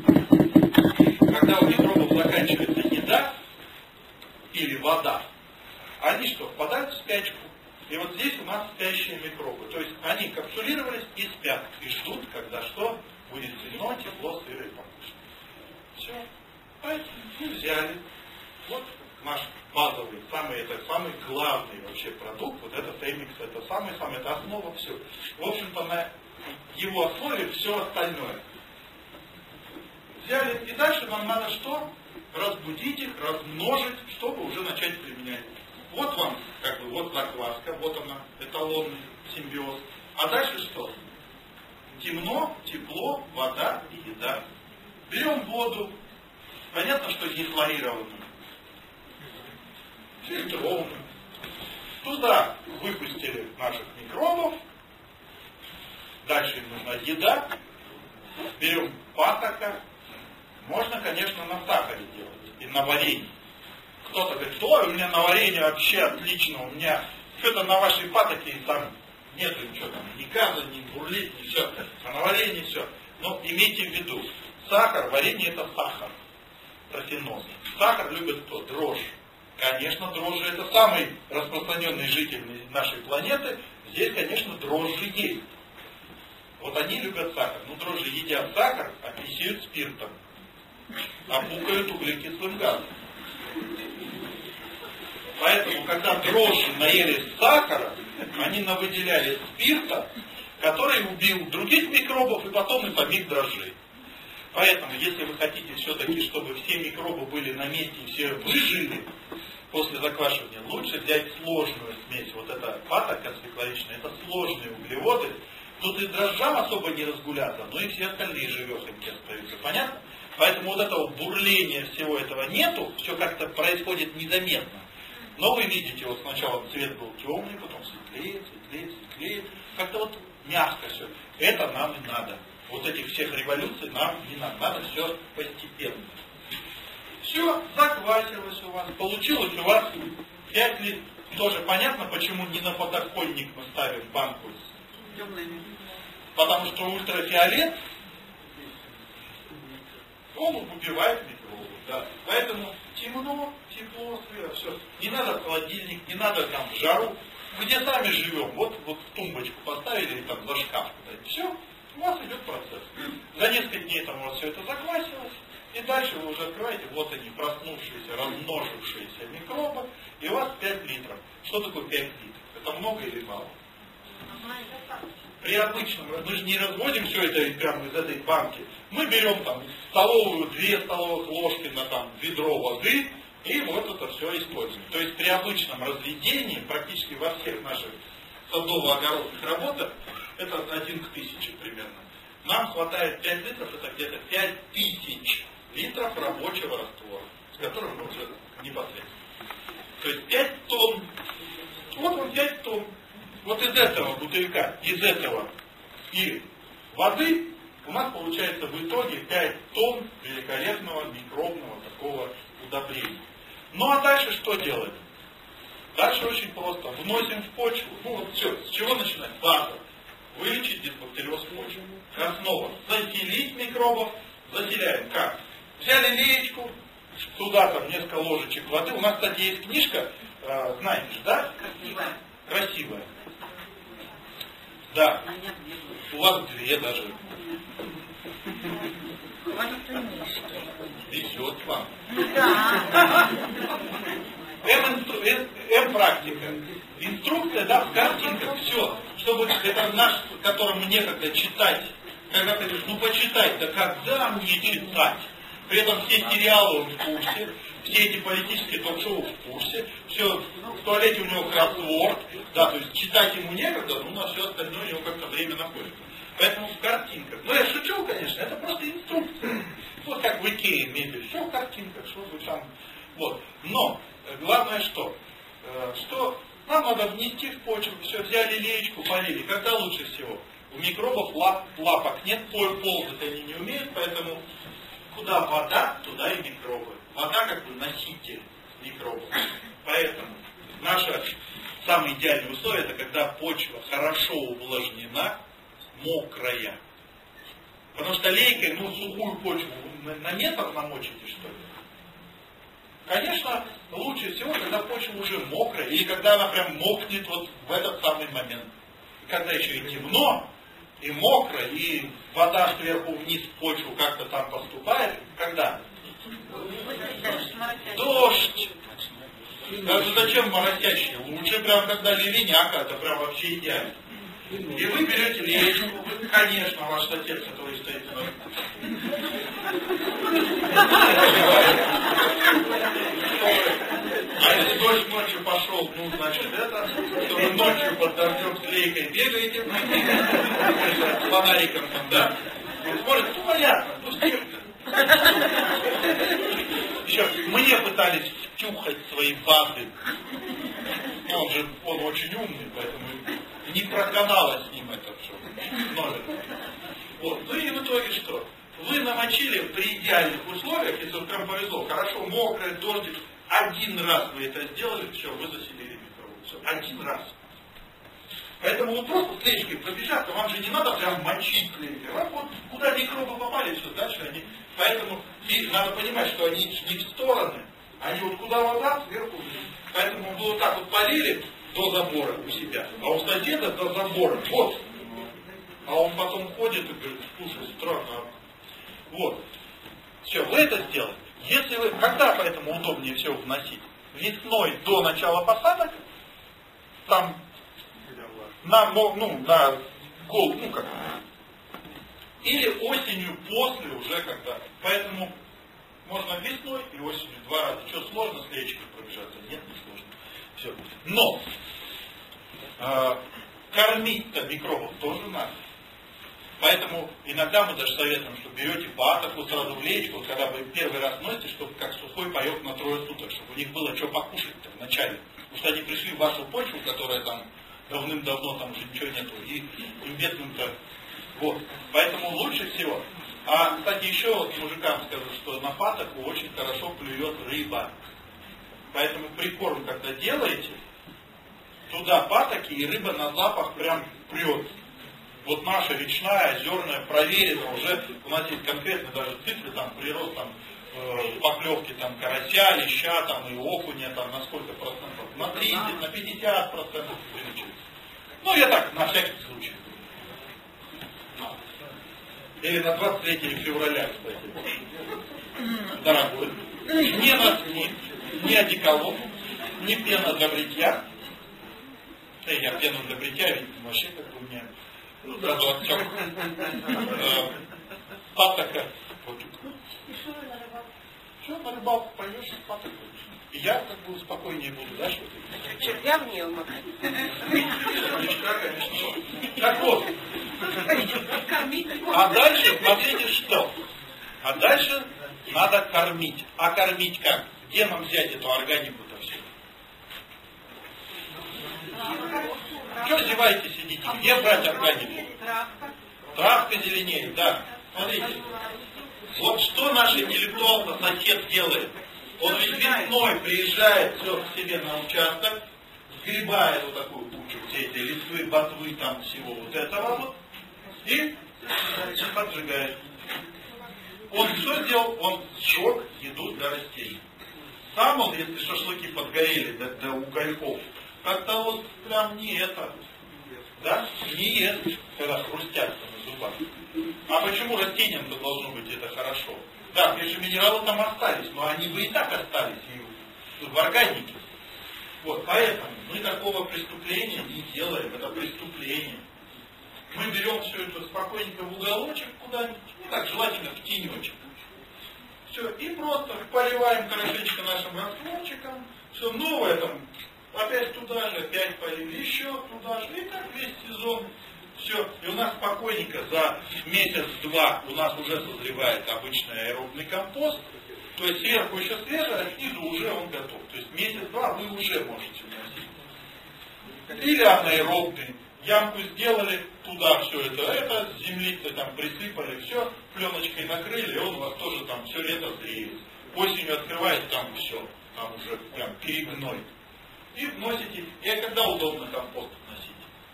Когда у микробов заканчивается еда или вода, они что, впадают в спячку. И вот здесь у нас спящие микробы. То есть они капсулировались и спят. И ждут, когда что? Будет темно, тепло, сыро и покушать. Все. Поэтому мы взяли. Вот наш базовый, самый главный вообще продукт. Вот это Фемикс, это самый, это основа, все. В общем-то, на его основе все остальное. Взяли. И дальше нам надо что? Разбудить их, размножить, чтобы уже начать применять. Вот вам, как бы, вот закваска, вот она, эталонный симбиоз. А дальше что? Темно, тепло, вода и еда. Берем воду. Понятно, что не хлорированную. Фильтрованную. Туда выпустили наших микробов. Дальше им нужна еда. Берем патока. Можно, конечно, на сахаре делать. И на варенье. Кто-то говорит, ой, у меня на варенье вообще отлично. У меня что-то на вашей патоке и там нету ничего там. Ни газа, ни бурлит, ни все. А на варенье все. Но имейте в виду, сахар, варенье это сахар. Рафиноз. Сахар любит кто? Дрожжи. Конечно, дрожжи это самый распространенный житель нашей планеты. Здесь, конечно, дрожжи есть. Вот они любят сахар. Ну, дрожжи едят сахар, а писают спиртом. А пукают углекислым газом. Поэтому, когда дрожжи наелись сахара, они навыделяли спирта, который убил других микробов и потом и побил дрожжей. Поэтому, если вы хотите все-таки, чтобы все микробы были на месте и все выжили после заквашивания, лучше взять сложную смесь. Вот эта патока свекловичная, это сложные углеводы. Тут и дрожжам особо не разгуляться, но и все остальные живехоньки остаются. Понятно? Поэтому вот этого бурления всего этого нету, все как-то происходит незаметно. Но вы видите, вот сначала цвет был темный, потом светлее, светлее, светлее. Как-то вот мягко все. Это нам и надо. Вот этих всех революций нам не надо. Надо все постепенно. Все, заквасилось у вас. Получилось у вас 5 литров. Тоже понятно, почему не на подоконник мы ставим банку с темными. Потому что ультрафиолет, он убивает микробы. Да. Поэтому темно, тепло, сыро, все. Не надо в холодильник, не надо там в жару. Где сами живем, вот тумбочку поставили там за шкаф. Все, у вас идет процесс. За несколько дней там у вас все это заквасилось. И дальше вы уже открываете, вот они, проснувшиеся, размножившиеся микробы. И у вас 5 литров. Что такое 5 литров? Это много или мало? При обычном, мы же не разводим все это прямо из этой банки. Мы берем там 2 столовых ложки на там ведро воды, и вот это все используем. То есть при обычном разведении, практически во всех наших садово-огородных работах, это 1 к 1000 примерно. Нам хватает 5 литров, это где-то 5000 литров рабочего раствора, с которым мы уже непосредственно. То есть 5 тонн. Вот он 5 тонн. Вот из этого бутылька, из этого и воды у нас получается в итоге 5 тонн великолепного микробного такого удобрения. Ну а дальше что делать? Дальше очень просто. Вносим в почву. Ну вот все. С чего начинать? База. Вылечить дисбактериоз почвы. Основа. Заселить микробов. Заселяем. Как? Взяли леечку. Туда там несколько ложечек воды. У нас, кстати, есть книжка знаете же, да? Красивая. Да. У вас две даже. Везет вам. М-практика. Инструкция, да, в картинках, все. Чтобы это наш, которому некогда читать. Когда ты говоришь, ну почитать, да когда мне читать? При этом все сериалы он в курсе, все эти политические ток-шоу в курсе, все, в туалете у него кроссворд, да, то есть читать ему некогда, но на все остальное у него как-то время находится. Поэтому в картинках. Ну я шучу, конечно, это просто инструкция. Вот как в Икее мебель, все в картинках, что вы там. Вот. Но главное что? Что нам надо внести в почву, все, взяли леечку, полили. Когда лучше всего? У микробов лапок нет, ползать они не умеют, поэтому куда вода, туда и микробы. Вода как бы носитель микробов. Поэтому наше самое идеальное условие, это когда почва хорошо увлажнена, мокрая. Потому что лейкой, сухую почву на метр намочите, что ли? Конечно, лучше всего, когда почва уже мокрая, или когда она прям мокнет вот в этот самый момент. Когда еще и темно, и мокро, и вода сверху вниз в почву как-то там поступает. Когда? Дождь. Даже зачем моросящий? Лучше прям когда ливеняка, это прям вообще идеально. И вы берете леечку, вы, конечно, ваш отец, который стоит на... А если дождь ночью пошел, значит это, что вы ночью под дождем с лейкой бегаете, с фонариком там, да? Вы смотрите, понятно, с кем-то. Еще мне пытались втюхать свои базы. Он очень умный, поэтому не проканало с ним это все. Вот. Ну и в итоге что? Вы намочили при идеальных условиях, если вот прям повезло, хорошо, мокрое, дождик, один раз вы это сделали, все, вы заселили микробы. Все, один раз. Поэтому вы просто с леечкой пробежаться, вам же не надо прям мочить лейкой. Вам вот куда микробы попали, все, дальше они. Поэтому надо понимать, что они не в стороны, они вот куда вода, сверху вниз. Поэтому вы вот так вот полили до забора у себя, а у соседа до забора. Вот. А он потом ходит и говорит, слушай, странно. Вот. Все, вы это сделали. Если вы, когда поэтому удобнее всего вносить? Весной до начала посадок, там на гол, как. Или осенью после уже когда. Поэтому можно весной и осенью 2 раза. Что, сложно с леечкой пробежаться? Нет, не сложно. Все. Но кормить-то микробов тоже надо. Поэтому иногда мы даже советуем, что берете патоку сразу в леечку, когда вы первый раз носите, чтобы как сухой паек на 3 суток, чтобы у них было что покушать-то вначале. Потому что они пришли в вашу почву, которая там давным-давно там уже ничего нету, и им бедным-то. Вот. Поэтому лучше всего. А, кстати, еще вот мужикам скажу, что на патоку очень хорошо клюет рыба. Поэтому прикорм, когда делаете, туда патоки, и рыба на запах прям прет. Вот наша речная, озерная, проверена уже, у нас есть конкретно даже цифры, там прирост там, поклевки там, карася, леща там, и окуня там, на сколько процентов? На 30, на 50% увеличивается. Ну, я так, на всякий случай. Или на 23 февраля, кстати. Дорогой. Не носки, не одеколон, не пена для бритья. Я пену для бритья, ведь вообще как бы у меня... сразу отсек. Патока. Все, на рыбалку пойдешь, патоку. И я как бы спокойнее буду, да, что ты? Червя в нее макать. Так вот. А дальше, смотрите, что? А дальше надо кормить. А кормить как? Где нам взять эту органику-то все? Что зеваете, сидите? Где брать органику? Травка зеленеет, да. Смотрите. Вот что наш интеллектуал сосед делает? Он ведь весной приезжает все к себе на участок, сгребает вот такую кучу, все эти листвы, ботвы, там всего вот этого вот, и поджигает. Он что сделал? Он сжег еду для растений. Там вот, если шашлыки подгорели до угольков, как-то вот прям не это, да, не ест, когда хрустят на зубах. А почему растениям-то должно быть это хорошо? Да, конечно, минералы там остались, но они бы и так остались и в органике. Вот, поэтому мы такого преступления не делаем, это преступление. Мы берем все это спокойненько в уголочек куда-нибудь, ну так, желательно в тенечек. Все, и просто поливаем хорошенечко нашим растворчиком, все новое там, опять туда же, опять полили, еще туда же, и так весь сезон. Все, и у нас спокойненько за месяц-два у нас уже созревает обычный аэробный компост, то есть сверху еще свежий, а снизу уже он готов. То есть месяц-два вы уже можете вносить. Или анаэробный. Ямку сделали, туда все это с землицей там присыпали, все, пленочкой накрыли, и он у вас тоже там все лето зреет. Осенью открываете, там все, там уже прям перегной. И вносите, и когда удобно компост вносить.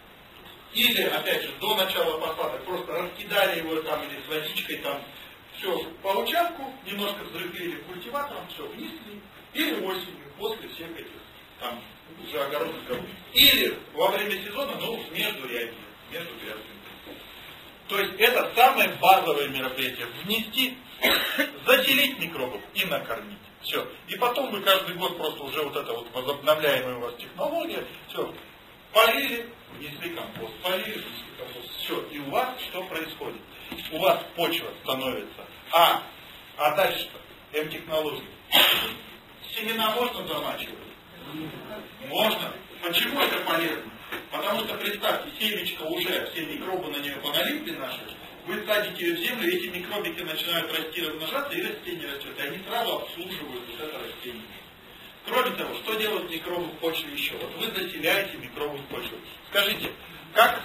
Или, опять же, до начала посадок просто раскидали его там или с водичкой там, все по участку, немножко взрыхлили культиватором, все, внесли. Или осенью, после всех этих там уже огородных работ. Или во время сезона, ну, между рядами, между грядками. То есть это самое базовое мероприятие. Внести, заселить микробов и накормить. Все. И потом вы каждый год просто уже вот это вот возобновляемая у вас технология, все, полили, внесли компост, полили, внесли компост. Все. И у вас что происходит? У вас почва становится. А дальше-то М-технология. Семена можно замачивать? Можно. Почему это полезно? Потому что, представьте, семечко уже, все микробы на нее поналипли наши, вы садите ее в землю, эти микробики начинают расти, размножаться, и растение растет. И они сразу обслуживают вот это растение. Кроме того, что делают микробы в почве еще? Вот вы заселяете микробы в почву. Скажите, как...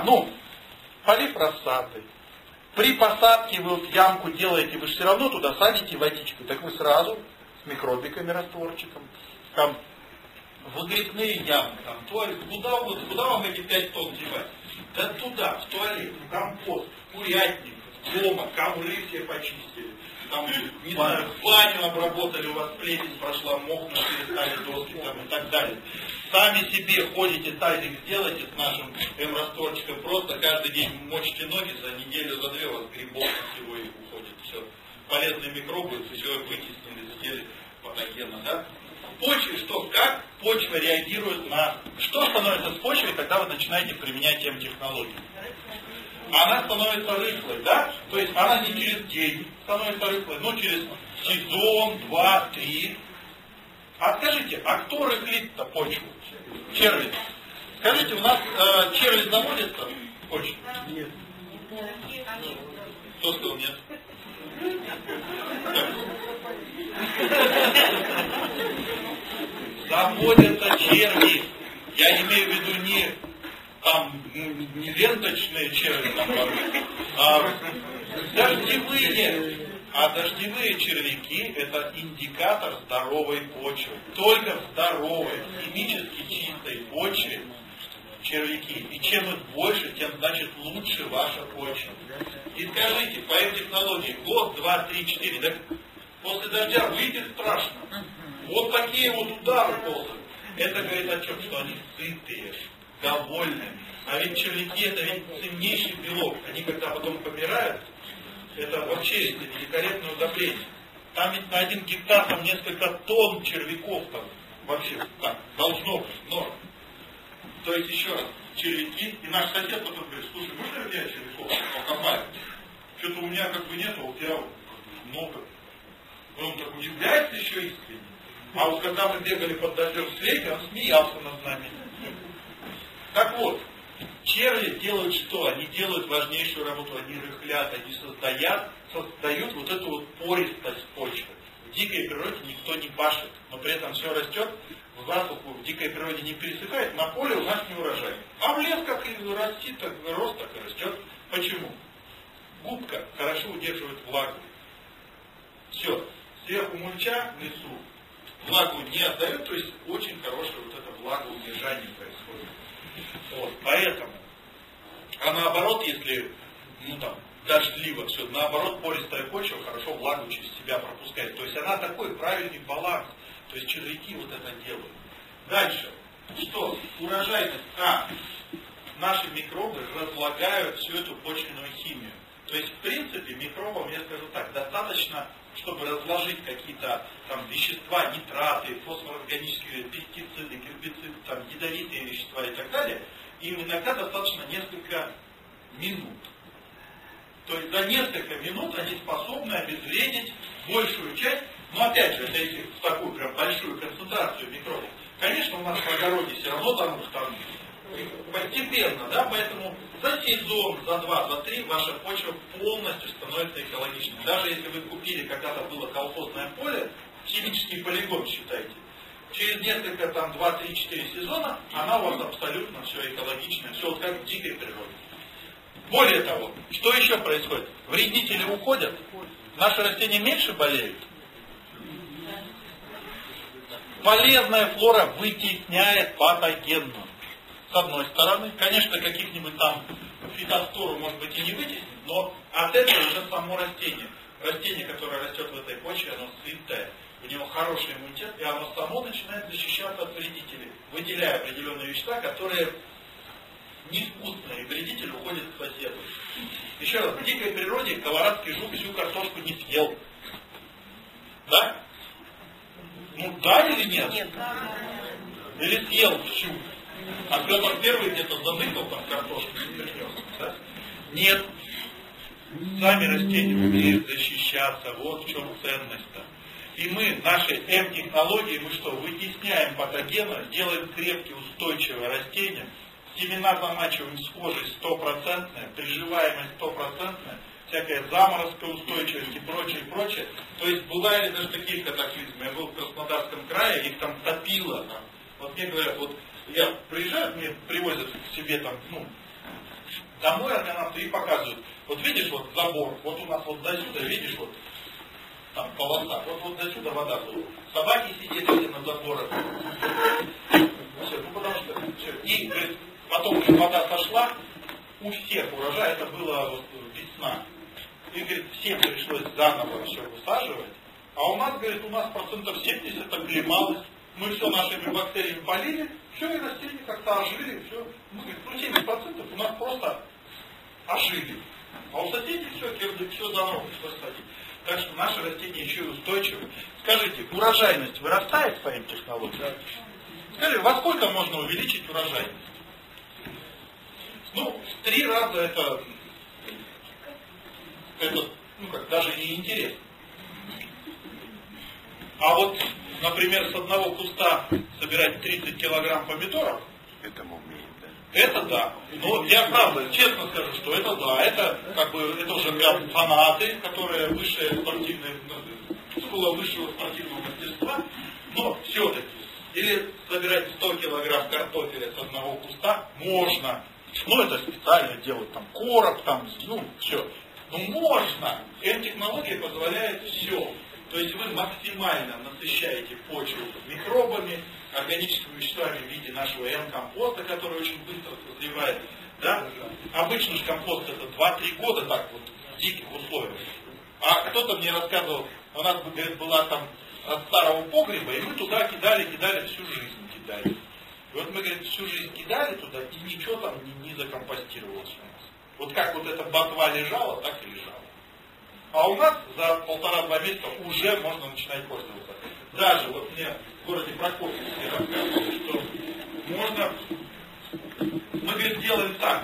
полив рассадой. При посадке вы вот ямку делаете, вы же все равно туда садите водичку, так вы сразу с микробиками, растворчиком, там, выгребные ямы, там, туалет, куда вам эти 5 тонн девать? Да туда, в туалет, в компост, в курятник, дома, ковры все почистили, там, не знаю, баню обработали, у вас плесень прошла, мох перестали доски там, и так далее. Сами себе ходите, тазик сделайте с нашим М-растворчиком, просто каждый день мочите ноги, за неделю, за 2 у вас грибов всего и уходит, все. Полезные микробы, все вытеснили, съели патогенно, да? Почва, что? Как почва реагирует на... Что становится с почвой, когда вы начинаете применять М-технологию? Она становится рыхлой, да? То есть она не через день становится рыхлой, но через сезон, 2, 3. А скажите, а кто рыхлит-то почву? Черви. Скажите, у нас черви заводятся в почву? Нет. Кто сказал нет? Заводятся черви. Я имею в виду не ленточные черви, а дождевые. А дождевые червяки — это индикатор здоровой почвы. Только в здоровой, химически чистой почве червяки. И чем их больше, тем значит лучше ваша почва. И скажите, по М-технологии, год, 2, 3, 4, да, после дождя выйдет страшно. Вот такие вот удары ползают. Это говорит о чем? Что они сытые, довольные. А ведь червяки — это ведь ценнейший белок. Они когда потом помирают, это вообще великолепное удобрение. Там ведь на 1 гектар там несколько тонн червяков там вообще так должно быть норм. То есть еще раз, червяки, и наш сосед потом говорит, слушай, можно ли я червяков покопать? Что-то у меня как бы нету, а у тебя много. Он так удивляется еще искренне. А вот когда мы бегали под дождем с Лейкой, он смеялся над нами. Так вот, черви делают что? Они делают важнейшую работу, они рыхлят, они создают вот эту вот пористость почвы. В дикой природе никто не пашет, но при этом все растет, в засуху в дикой природе не пересыхает, на поле у нас не урожай. А в лес как и растит, так рост так и растет. Почему? Губка хорошо удерживает влагу. Все, сверху мульча внизу влагу не отдает, то есть очень хорошее вот это влагоудержание происходит. Вот, поэтому, а наоборот, если дождливо все, наоборот, пористая почва хорошо влагу через себя пропускает. То есть она такой правильный баланс. То есть червяки вот это делают. Дальше. Что? Урожайность. Наши микробы разлагают всю эту почвенную химию. То есть, в принципе, микробам, я скажу так, достаточно, чтобы разложить какие-то там вещества, нитраты, фосфорорганические пестициды, гербициды, там, ядовитые вещества и так далее, им иногда достаточно несколько минут. То есть за несколько минут они способны обезвредить большую часть, но опять же, если в такую прям большую концентрацию микробов, конечно, у нас в огороде все равно там постепенно, да, поэтому за сезон, за 2, за 3 ваша почва полностью становится экологичной. Даже если вы купили, когда-то было колхозное поле, химический полигон, считайте, через несколько, там, 2, 3, 4 сезона, она у вас абсолютно все экологичное, все вот как в дикой природе. Более того, что еще происходит? Вредители уходят, наши растения меньше болеют. Полезная флора вытесняет патогенную. С одной стороны, конечно, каких-нибудь там фитостору, может быть, и не вытеснит, но от этого уже само растение. Растение, которое растет в этой почве, оно святое. У него хороший иммунитет, и оно само начинает защищаться от вредителей, выделяя определенные вещества, которые невкусные, и вредитель уходит к соседу. Еще раз, в дикой природе колорадский жук всю картошку не съел. Да? Ну да или нет? Нет. Или съел всю. А Петр Первый где-то заныкал там картошку и принес. Да? Нет. Сами растения умеют защищаться. Вот в чем ценность-то. И мы, нашей М-технологией, мы что, вытесняем патогены, делаем крепкие, устойчивые растения, семена замачиваем с кожей 100%, приживаемость 100%, всякая заморозка, устойчивость и прочее, прочее. То есть бывали даже такие катаклизмы. Я был в Краснодарском крае, их там топило. Там. Вот мне говорят, вот я приезжаю, мне привозят к себе там, домой органавты и показывают. Вот видишь, вот забор, вот у нас вот до сюда, видишь, вот там полоса, вот до сюда вода была. Собаки сидели все на заборах. Все, потому что все. И говорит, потом уже вода сошла, у всех урожай, это было вот весна. И говорит, всем пришлось заново все высаживать. А у нас, говорит, у нас 70% оклемалось. Мы все нашими бактериями полили, все, и растения как-то ожили, все. Мы, говорит, 70% у нас просто ожили. А у соседей все заново пришлось садить. Так что наши растения еще и устойчивы. Скажите, урожайность вырастает по М-технологии? Да. Скажите, во сколько можно увеличить урожайность? В 3 раза это даже не интересно. А вот, например, с одного куста собирать 30 килограмм помидоров, это мы умеем, да? Это да. Но я правда, честно скажу, что это да, это уже прям фанаты, которые высшие спортивные, школа высшего спортивного мастерства, но все-таки, или собирать 100 килограмм картофеля с одного куста можно. Это специально делать, там, короб, там, все. Но можно. М-технология позволяет все. То есть вы максимально насыщаете почву микробами, органическими веществами в виде нашего М-компоста, который очень быстро созревает. Да? Обычно же компост это 2-3 года так вот в диких условиях. А кто-то мне рассказывал, у нас, говорит, была там от старого погреба, и мы туда кидали, всю жизнь кидали. И вот мы, говорит, всю жизнь кидали туда, и ничего там не закомпостировалось у нас. Вот как вот эта ботва лежала, так и лежала. А у нас за 1,5-2 месяца уже можно начинать пользоваться. Даже вот мне в городе Прокопьевске рассказывали, что можно, мы, говорит, делаем так.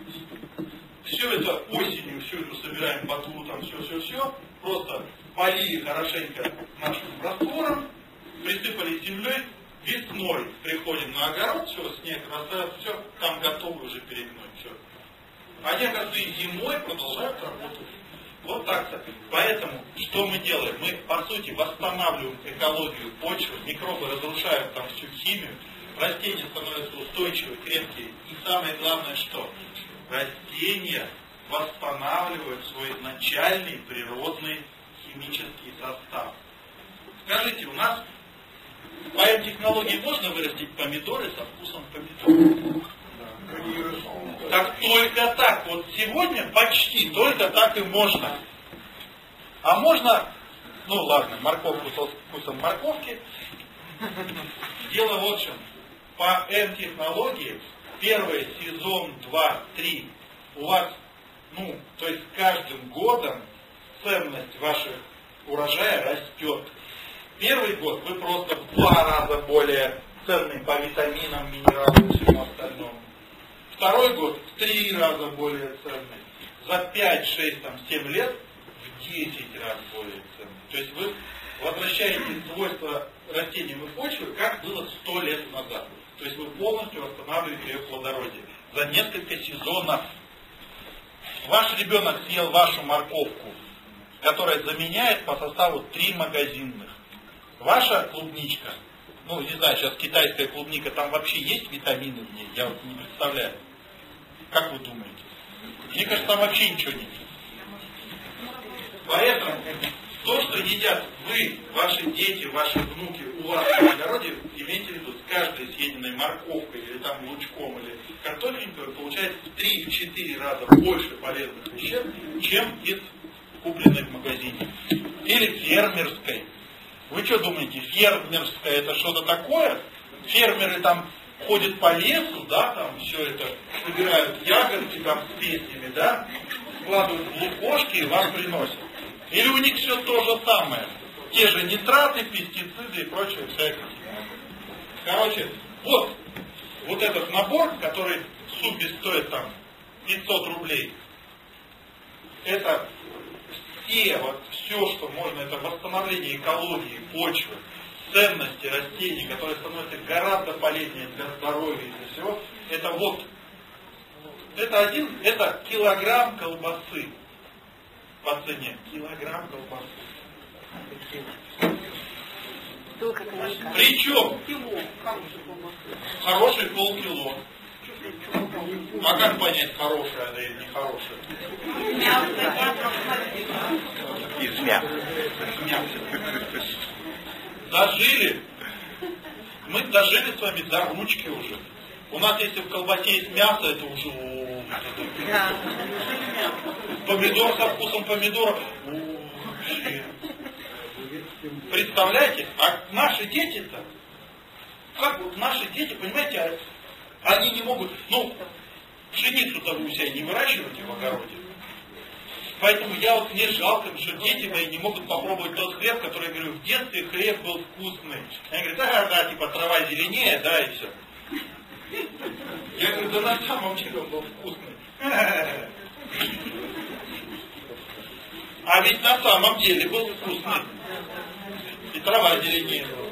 Все это осенью, всю эту собираем ботву, там все, просто полили хорошенько нашим раствором, присыпали землей, весной приходим на огород, все, снег растает, все, там готовы уже перегнуть, все. Они, оказывается, и зимой продолжают работать. Вот так-то. Поэтому, что мы делаем? Мы, по сути, восстанавливаем экологию почвы, микробы разрушают там всю химию, растения становятся устойчивые, крепкие. И самое главное, что растения восстанавливают свой изначальный природный химический состав. Скажите, у нас по М-технологии можно вырастить помидоры со вкусом помидора? Так только так. Вот сегодня почти только так и можно. А можно, морковку со вкусом морковки, Дело вот в чем. По М-технологии первый сезон, 2, 3 у вас, то есть каждым годом ценность ваших урожая растет. Первый год вы просто в 2 раза более ценный по витаминам, минералам и всему остальному. Второй год в 3 раза более ценный. За 5, 6, 7 лет в 10 раз более ценный. То есть вы возвращаете свойства растениям и почвы, как было 100 лет назад. То есть вы полностью восстанавливаете ее плодородие. За несколько сезонов. Ваш ребенок съел вашу морковку, которая заменяет по составу 3 магазинных. Ваша клубничка, не знаю, сейчас китайская клубника, там вообще есть витамины в ней? Я не представляю. Как вы думаете? Мне кажется, там вообще ничего нет. Поэтому то, что едят вы, ваши дети, ваши внуки, у вас в огороде, имейте в виду, с каждой съеденной морковкой или лучком или картофелькой получается в 3-4 раза больше полезных веществ, чем из купленной в магазине. Или фермерской. Вы что думаете, фермерская это что-то такое? Фермеры там ходят по лесу, там все это, собирают ягодки с песнями, складывают в лукошки и вам приносят. Или у них все то же самое. Те же нитраты, пестициды и прочее всякое. Короче, вот этот набор, который в сумме стоит 500 рублей, это все, что можно, это восстановление экологии, почвы, ценности растений, которые становятся гораздо полезнее для здоровья и для всего. Это килограмм колбасы по цене. Килограмм колбасы. Причем хороший полкило. А как понять, хорошая она или нехорошая? Из мяса. Дожили. Мы дожили с вами до ручки уже. У нас, если в колбасе есть мясо, это уже... Помидор со вкусом помидора. Представляете? А наши дети-то, наши дети, понимаете, они не могут, пшеницу-то вы у себя не выращиваете в огороде. Поэтому мне жалко, что дети мои не могут попробовать тот хлеб, который, я говорю, в детстве хлеб был вкусный. Они говорят, типа трава зеленее, и все. Я говорю, на самом деле он был вкусный. А ведь на самом деле был вкусный. И трава зеленее была.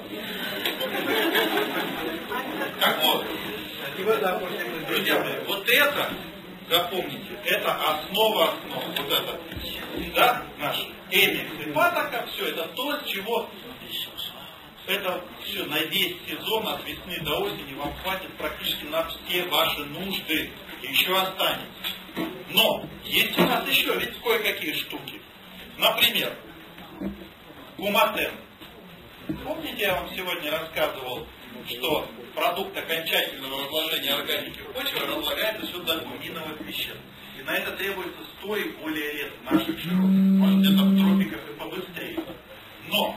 Так вот, друзья мои, это, запомните, это основа основ. Это, наш эмикс и патока, все это то, с чего это все на весь сезон, от весны до осени вам хватит практически на все ваши нужды. И еще останется. Но есть у нас еще ведь кое-какие штуки. Например, гуматен. Помните, я вам сегодня рассказывал, что продукт окончательного разложения органики в почве разлагается все до гуминовых веществ. И на это требуется 100 и более лет наших широт. Может, где-то в тропиках и побыстрее. Но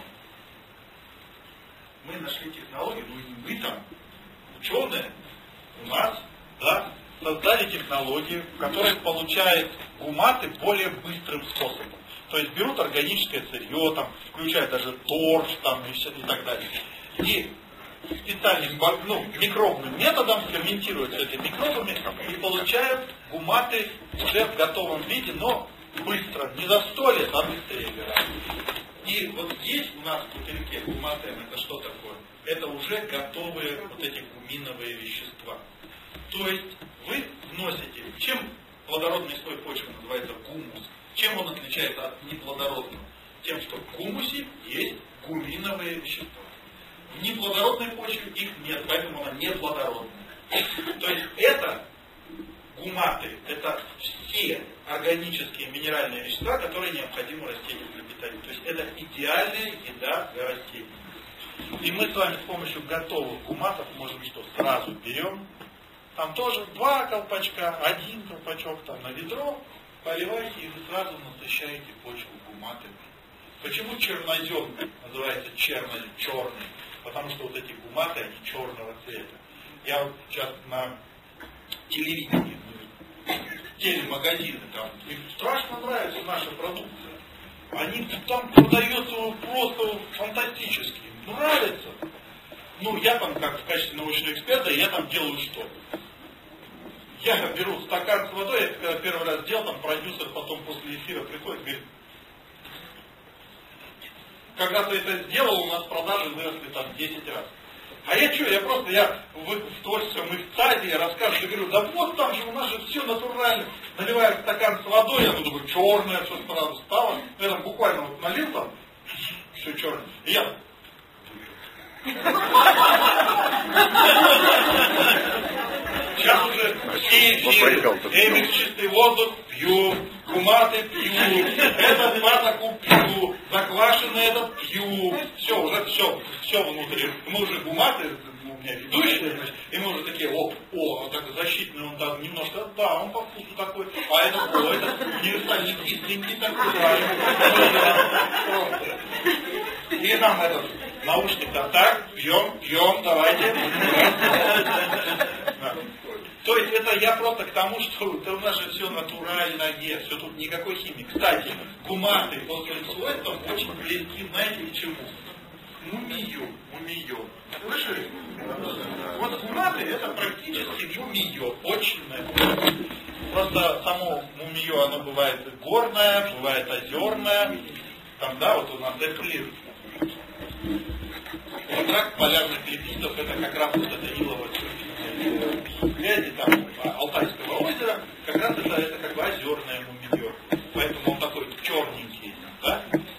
мы нашли технологию, мы там, ученые, у нас, создали технологию, которая получает гуматы более быстрым способом. То есть берут органическое сырье, включая даже торф и так далее. И специальным микробным методом ферментируют все эти микробами и получают гуматы уже в готовом виде, но быстро, не за 100 лет, а быстрее гораздо. И здесь у нас в бутыльке гуматен, это что такое? Это уже готовые эти гуминовые вещества. То есть вы вносите, чем плодородный слой почвы называется гумус, чем он отличается от неплодородного? Тем, что в гумусе есть гуминовые вещества. В неплодородной почве их нет, поэтому она неплодородная. То есть это гуматы, это все органические минеральные вещества, которые необходимы растению для питания. То есть это идеальная еда для растений. И мы с вами с помощью готовых гуматов можем сразу берем. Там тоже 2 колпачка, 1 колпачок на ведро, поливаете и вы сразу насыщаете почву гуматами. Почему чернозем называется черный? потому что вот эти гуматы, они черного цвета. Я вот сейчас на телевидении, телемагазины, там, им страшно нравится наша продукция. Они там продаются просто фантастически. Нравится. Ну, я там, как в качестве научного эксперта, я там делаю что? Я беру стакан с водой, я когда первый раз делал, там продюсер потом после эфира приходит и говорит, когда ты это сделал, у нас продажи выросли там 10 раз. А я что, я в творческом экстазе, я рассказываю, говорю, да вот там же у нас же все натурально. Наливаю стакан с водой, я думаю, черное все сразу стало. Я там буквально вот налил там, все черное. И я... Сейчас уже все эфиры, чистый воздух пью, гуматы пью, этот патоку пью, заквашенный этот пью, все, уже все внутри. Мы уже гуматы, у меня ведущие, значит, и мы уже такие, вот так защитный, он там немножко, да, он по вкусу такой, а это универсальный кисленький такой, да, и нам этот наушник-то так, пьем, давайте. То есть это я просто к тому, что у нас же все натуральное, все тут никакой химии. Кстати, гуматы по своим свойствам очень близки, знаете, к чему? Мумию. Слышали? Вот гуматы это практически мумию, очень например. Просто само мумию, оно бывает горное, бывает озерное. Там, да, вот у нас эклир. Вот так полярных липидов, это как раз вот это илово грязи там Алтайского озера, как раз это как бы озерное мумиё. Поэтому он такой черненький, да?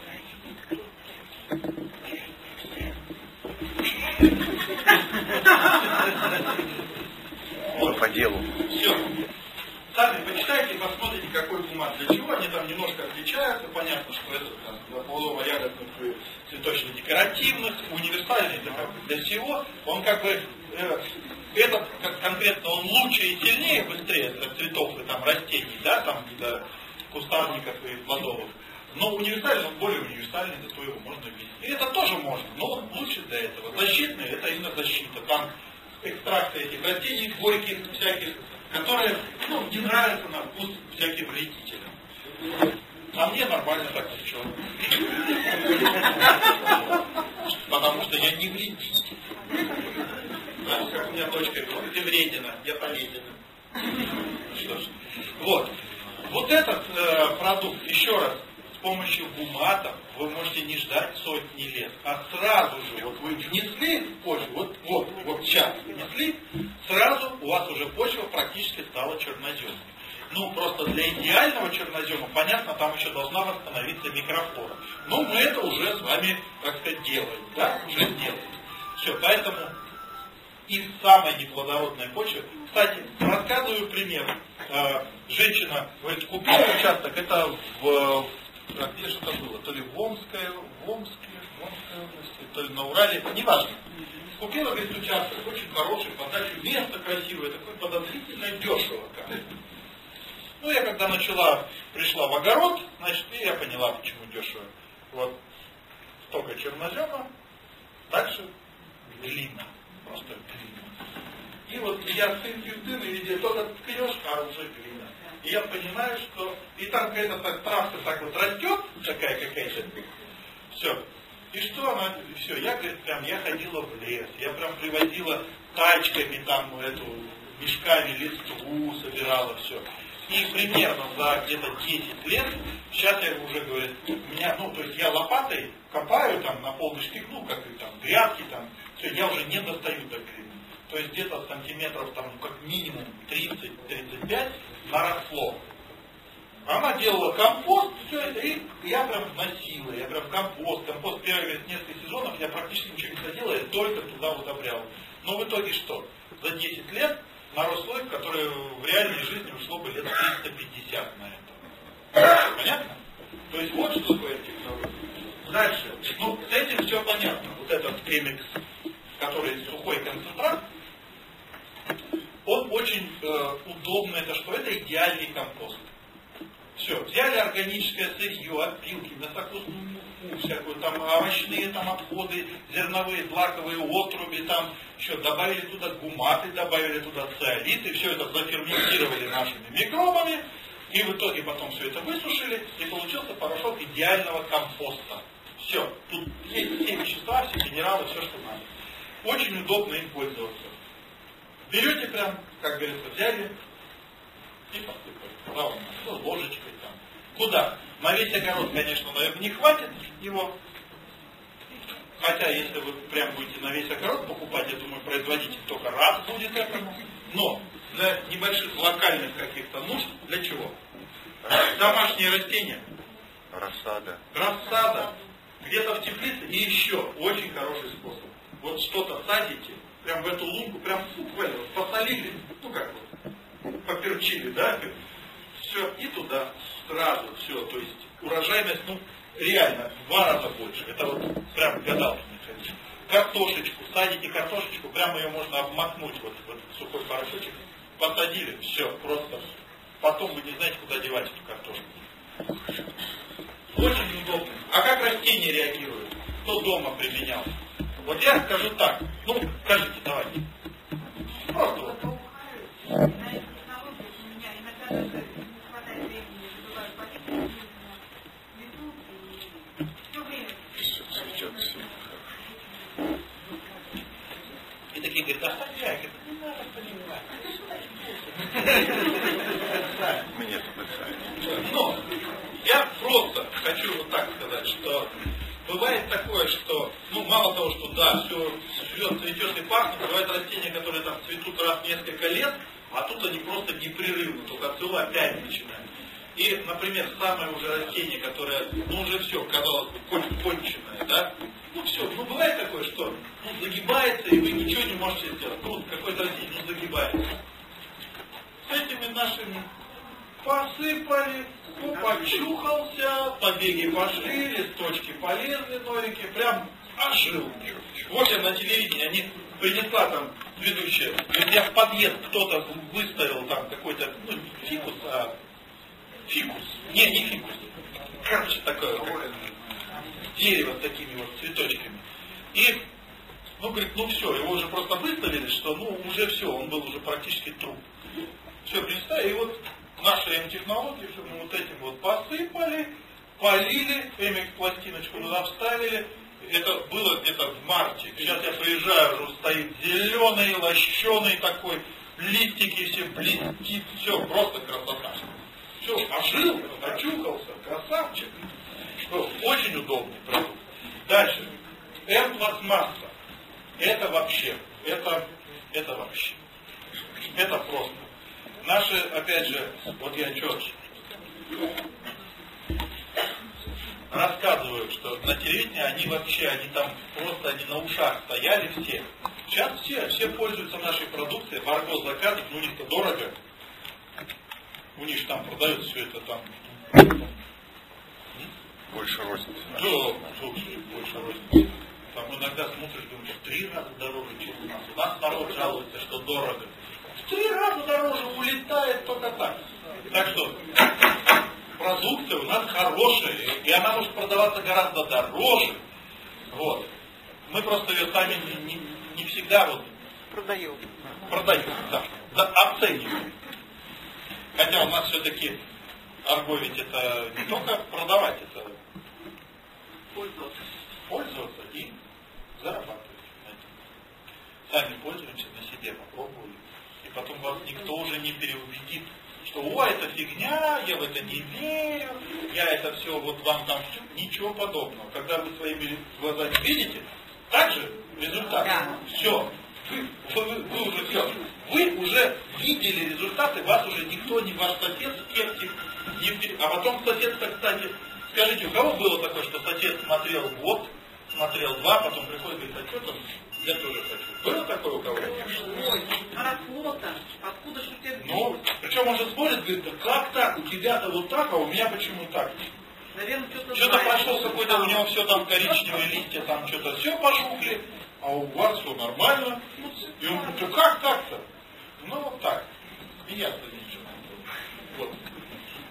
Вот по делу. Все. Сами почитайте, посмотрите, какой гумат для чего. Они там немножко отличаются. Понятно, что это для плодово-ягодных и цветочно-декоративных, универсальный для всего. Он как бы, этот конкретно он лучше и сильнее, быстрее для цветов и там растений, да, там для кустарников и плодовых. Но универсальный, он более универсальный, зато его можно видеть. И это тоже можно, но он лучше для этого. Защитный, это именно защита. Там экстракты этих растений, горьких всяких, которые, не нравятся на вкус всяким вредителям. А мне нормально так ничего. Потому что я не вредитель. Знаете, как у меня дочка говорит, ты вредина, я полезен. Что ж. Вот этот продукт, еще раз, с помощью гуматов вы можете не ждать сотни лет, а сразу же, вот вы внесли в почву, вот сейчас внесли, сразу у вас уже почва практически стала черноземной. Ну, просто для идеального чернозема, понятно, там еще должна восстановиться микрофлора. Но мы это уже с вами, так сказать, делаем, да, уже сделаем. Все, поэтому из самой неплодородной почвы, кстати, рассказываю пример. Женщина говорит, купила участок, это где же это было? То ли в Омской области, то ли на Урале, неважно. Купила, говорит, участок, очень хороший, подачу, место красивое, такое подозрительно дешево. Ну, я когда пришла в огород, значит, и я поняла, почему дешево. Вот, столько чернозема, дальше глина, просто глина. И вот я тын, и везде только ткнешь, а уже глина. И я понимаю, что... И там какая-то травка так вот растет, такая какая-то. Все. И что она... Все, я, говорит, я ходила в лес, я прям привозила тачками там мешками листву собирала, все. И примерно за где-то 10 лет, сейчас я уже, говорю, у меня, то есть я лопатой копаю там на полный штык, как и там грядки там, все, я уже не достаю до глины. То есть где-то сантиметров там, как минимум 30-35 наросло. Она делала компост, все это, и я прям вносила, я прям компост первые, говорит, несколько сезонов я практически ничего не ходила, я только туда удобрял. Но в итоге что? За 10 лет нарос слой, который в реальной жизни ушло бы лет 350 на это. Понятно? То есть вот что такое технология. Дальше. С этим все понятно. Вот этот премикс, который сухой концентрат, он очень удобный. Это что? Это идеальный компост. Все. Взяли органическое сырье, опилки, мясокосную муку всякую, там овощные там отходы, зерновые, злаковые отруби, там еще добавили туда гуматы, добавили туда циолит, и все это заферментировали нашими микробами, и в итоге потом все это высушили, и получился порошок идеального компоста. Все, тут есть все вещества, все минералы, все, что надо. Очень удобно им пользоваться. Берете прям, как говорится, взяли и посыпали. Главное, ложечкой там. Куда? На весь огород, конечно, наверное, не хватит его. Хотя, если вы прям будете на весь огород покупать, я думаю, производитель только рад будет этому. Но для небольших локальных каких-то нужд, для чего? Домашние растения. Рассада. Рассада. Где-то в теплице. И еще очень хороший способ. Вот что-то садите, прям в эту лунку, прям буквально посолили, ну как вот, поперчили, да? Все, и туда сразу все. То есть урожайность, ну, реально, в 2 раза больше. Это вот прям гадалки не ходишь. Картошечку, садите картошечку, прямо ее можно обмакнуть вот в этот сухой порошочек. Посадили, все, просто. Потом вы не знаете, куда девать эту картошку. Очень удобно. А как растения реагируют? Кто дома применял? Вот я скажу так. Ну, скажите, давайте. Просто вот. И такие говорят, оставь чай. Не надо понимать. Мне спасает. Но я просто хочу вот так сказать, что бывает такое, что, ну, мало того, что да, все живет, цветет и пахнет, бывают растения, которые там цветут раз в несколько лет, а тут они просто непрерывно, только отцвело опять начинают. И, например, самое уже растение, которое, ну, уже все, казалось бы, конченное, да, ну, все, ну, бывает такое, что, ну, загибается, и вы ничего не можете сделать. Ну, какое-то растение, ну, загибается. С этими нашими посыпали, ну, почухался, побеги пошли, листочки полезли, новенькие, прям ожил. Вот я на телевидении, они принесла там ведущая, говорит, я в подъезд кто-то выставил там какой-то, ну, фикус, а фикус, не фикус, короче, такое дерево с такими вот цветочками. И, ну, говорит, ну все, его уже просто выставили, что, ну, уже все, он был уже практически труп. Все, представь, и вот наши М-технологии, все мы вот этим вот посыпали, полили, MX-пластиночку туда вставили. Это было где-то в марте. Сейчас я приезжаю, уже стоит зеленый, лощеный такой, листики все блестит, все, просто красота. Все, ожил, очухался, красавчик. Очень удобный продукт. Дальше. М-пластмасса. Это вообще, это вообще. Это просто. Наши, опять же, вот я что рассказываю, что на телевидении они вообще, они там просто, они на ушах стояли все. Сейчас все пользуются нашей продукцией, в Арго заказывают, ну у них-то дорого. У них же там продается все это там. Больше розницы. Да, слушай, больше розницы. Там иногда смотришь, думаешь, в 3 раза дороже, чем у нас. У нас народ жалуется, что дорого. В 3 раза дороже улетает только так. Так что продукция у нас хорошая, и она может продаваться гораздо дороже. Вот. Мы просто ее сами не всегда вот продаем, да, оцениваем. Хотя у нас все-таки Арго ведь это не только продавать, это пользоваться и зарабатывать. Сами пользуемся, на себе попробовали. И потом вас никто уже не переубедит, что «О, это фигня, я в это не верю, я это все, вот вам там все». Ничего подобного. Когда вы своими глазами видите, также результат. Да. Все. Вы уже все. Вы уже видели результаты, вас уже никто, не ваш сосед, скептик, а потом сосед-то, кстати, скажите, у кого было такое, что сосед смотрел год, смотрел 2, потом приходит и говорит, а что там, я тоже хочу. Было такое у кого? Ой, росло-то, откуда же у тебя... Ну, причем он же смотрит, говорит, да как так, у тебя-то вот так, а у меня почему так? Наверное, что-то прошло какой-то, у него все там коричневые листья, там что-то все пожухли, а у вас все нормально. И он говорит, как так-то? Ну вот так. И я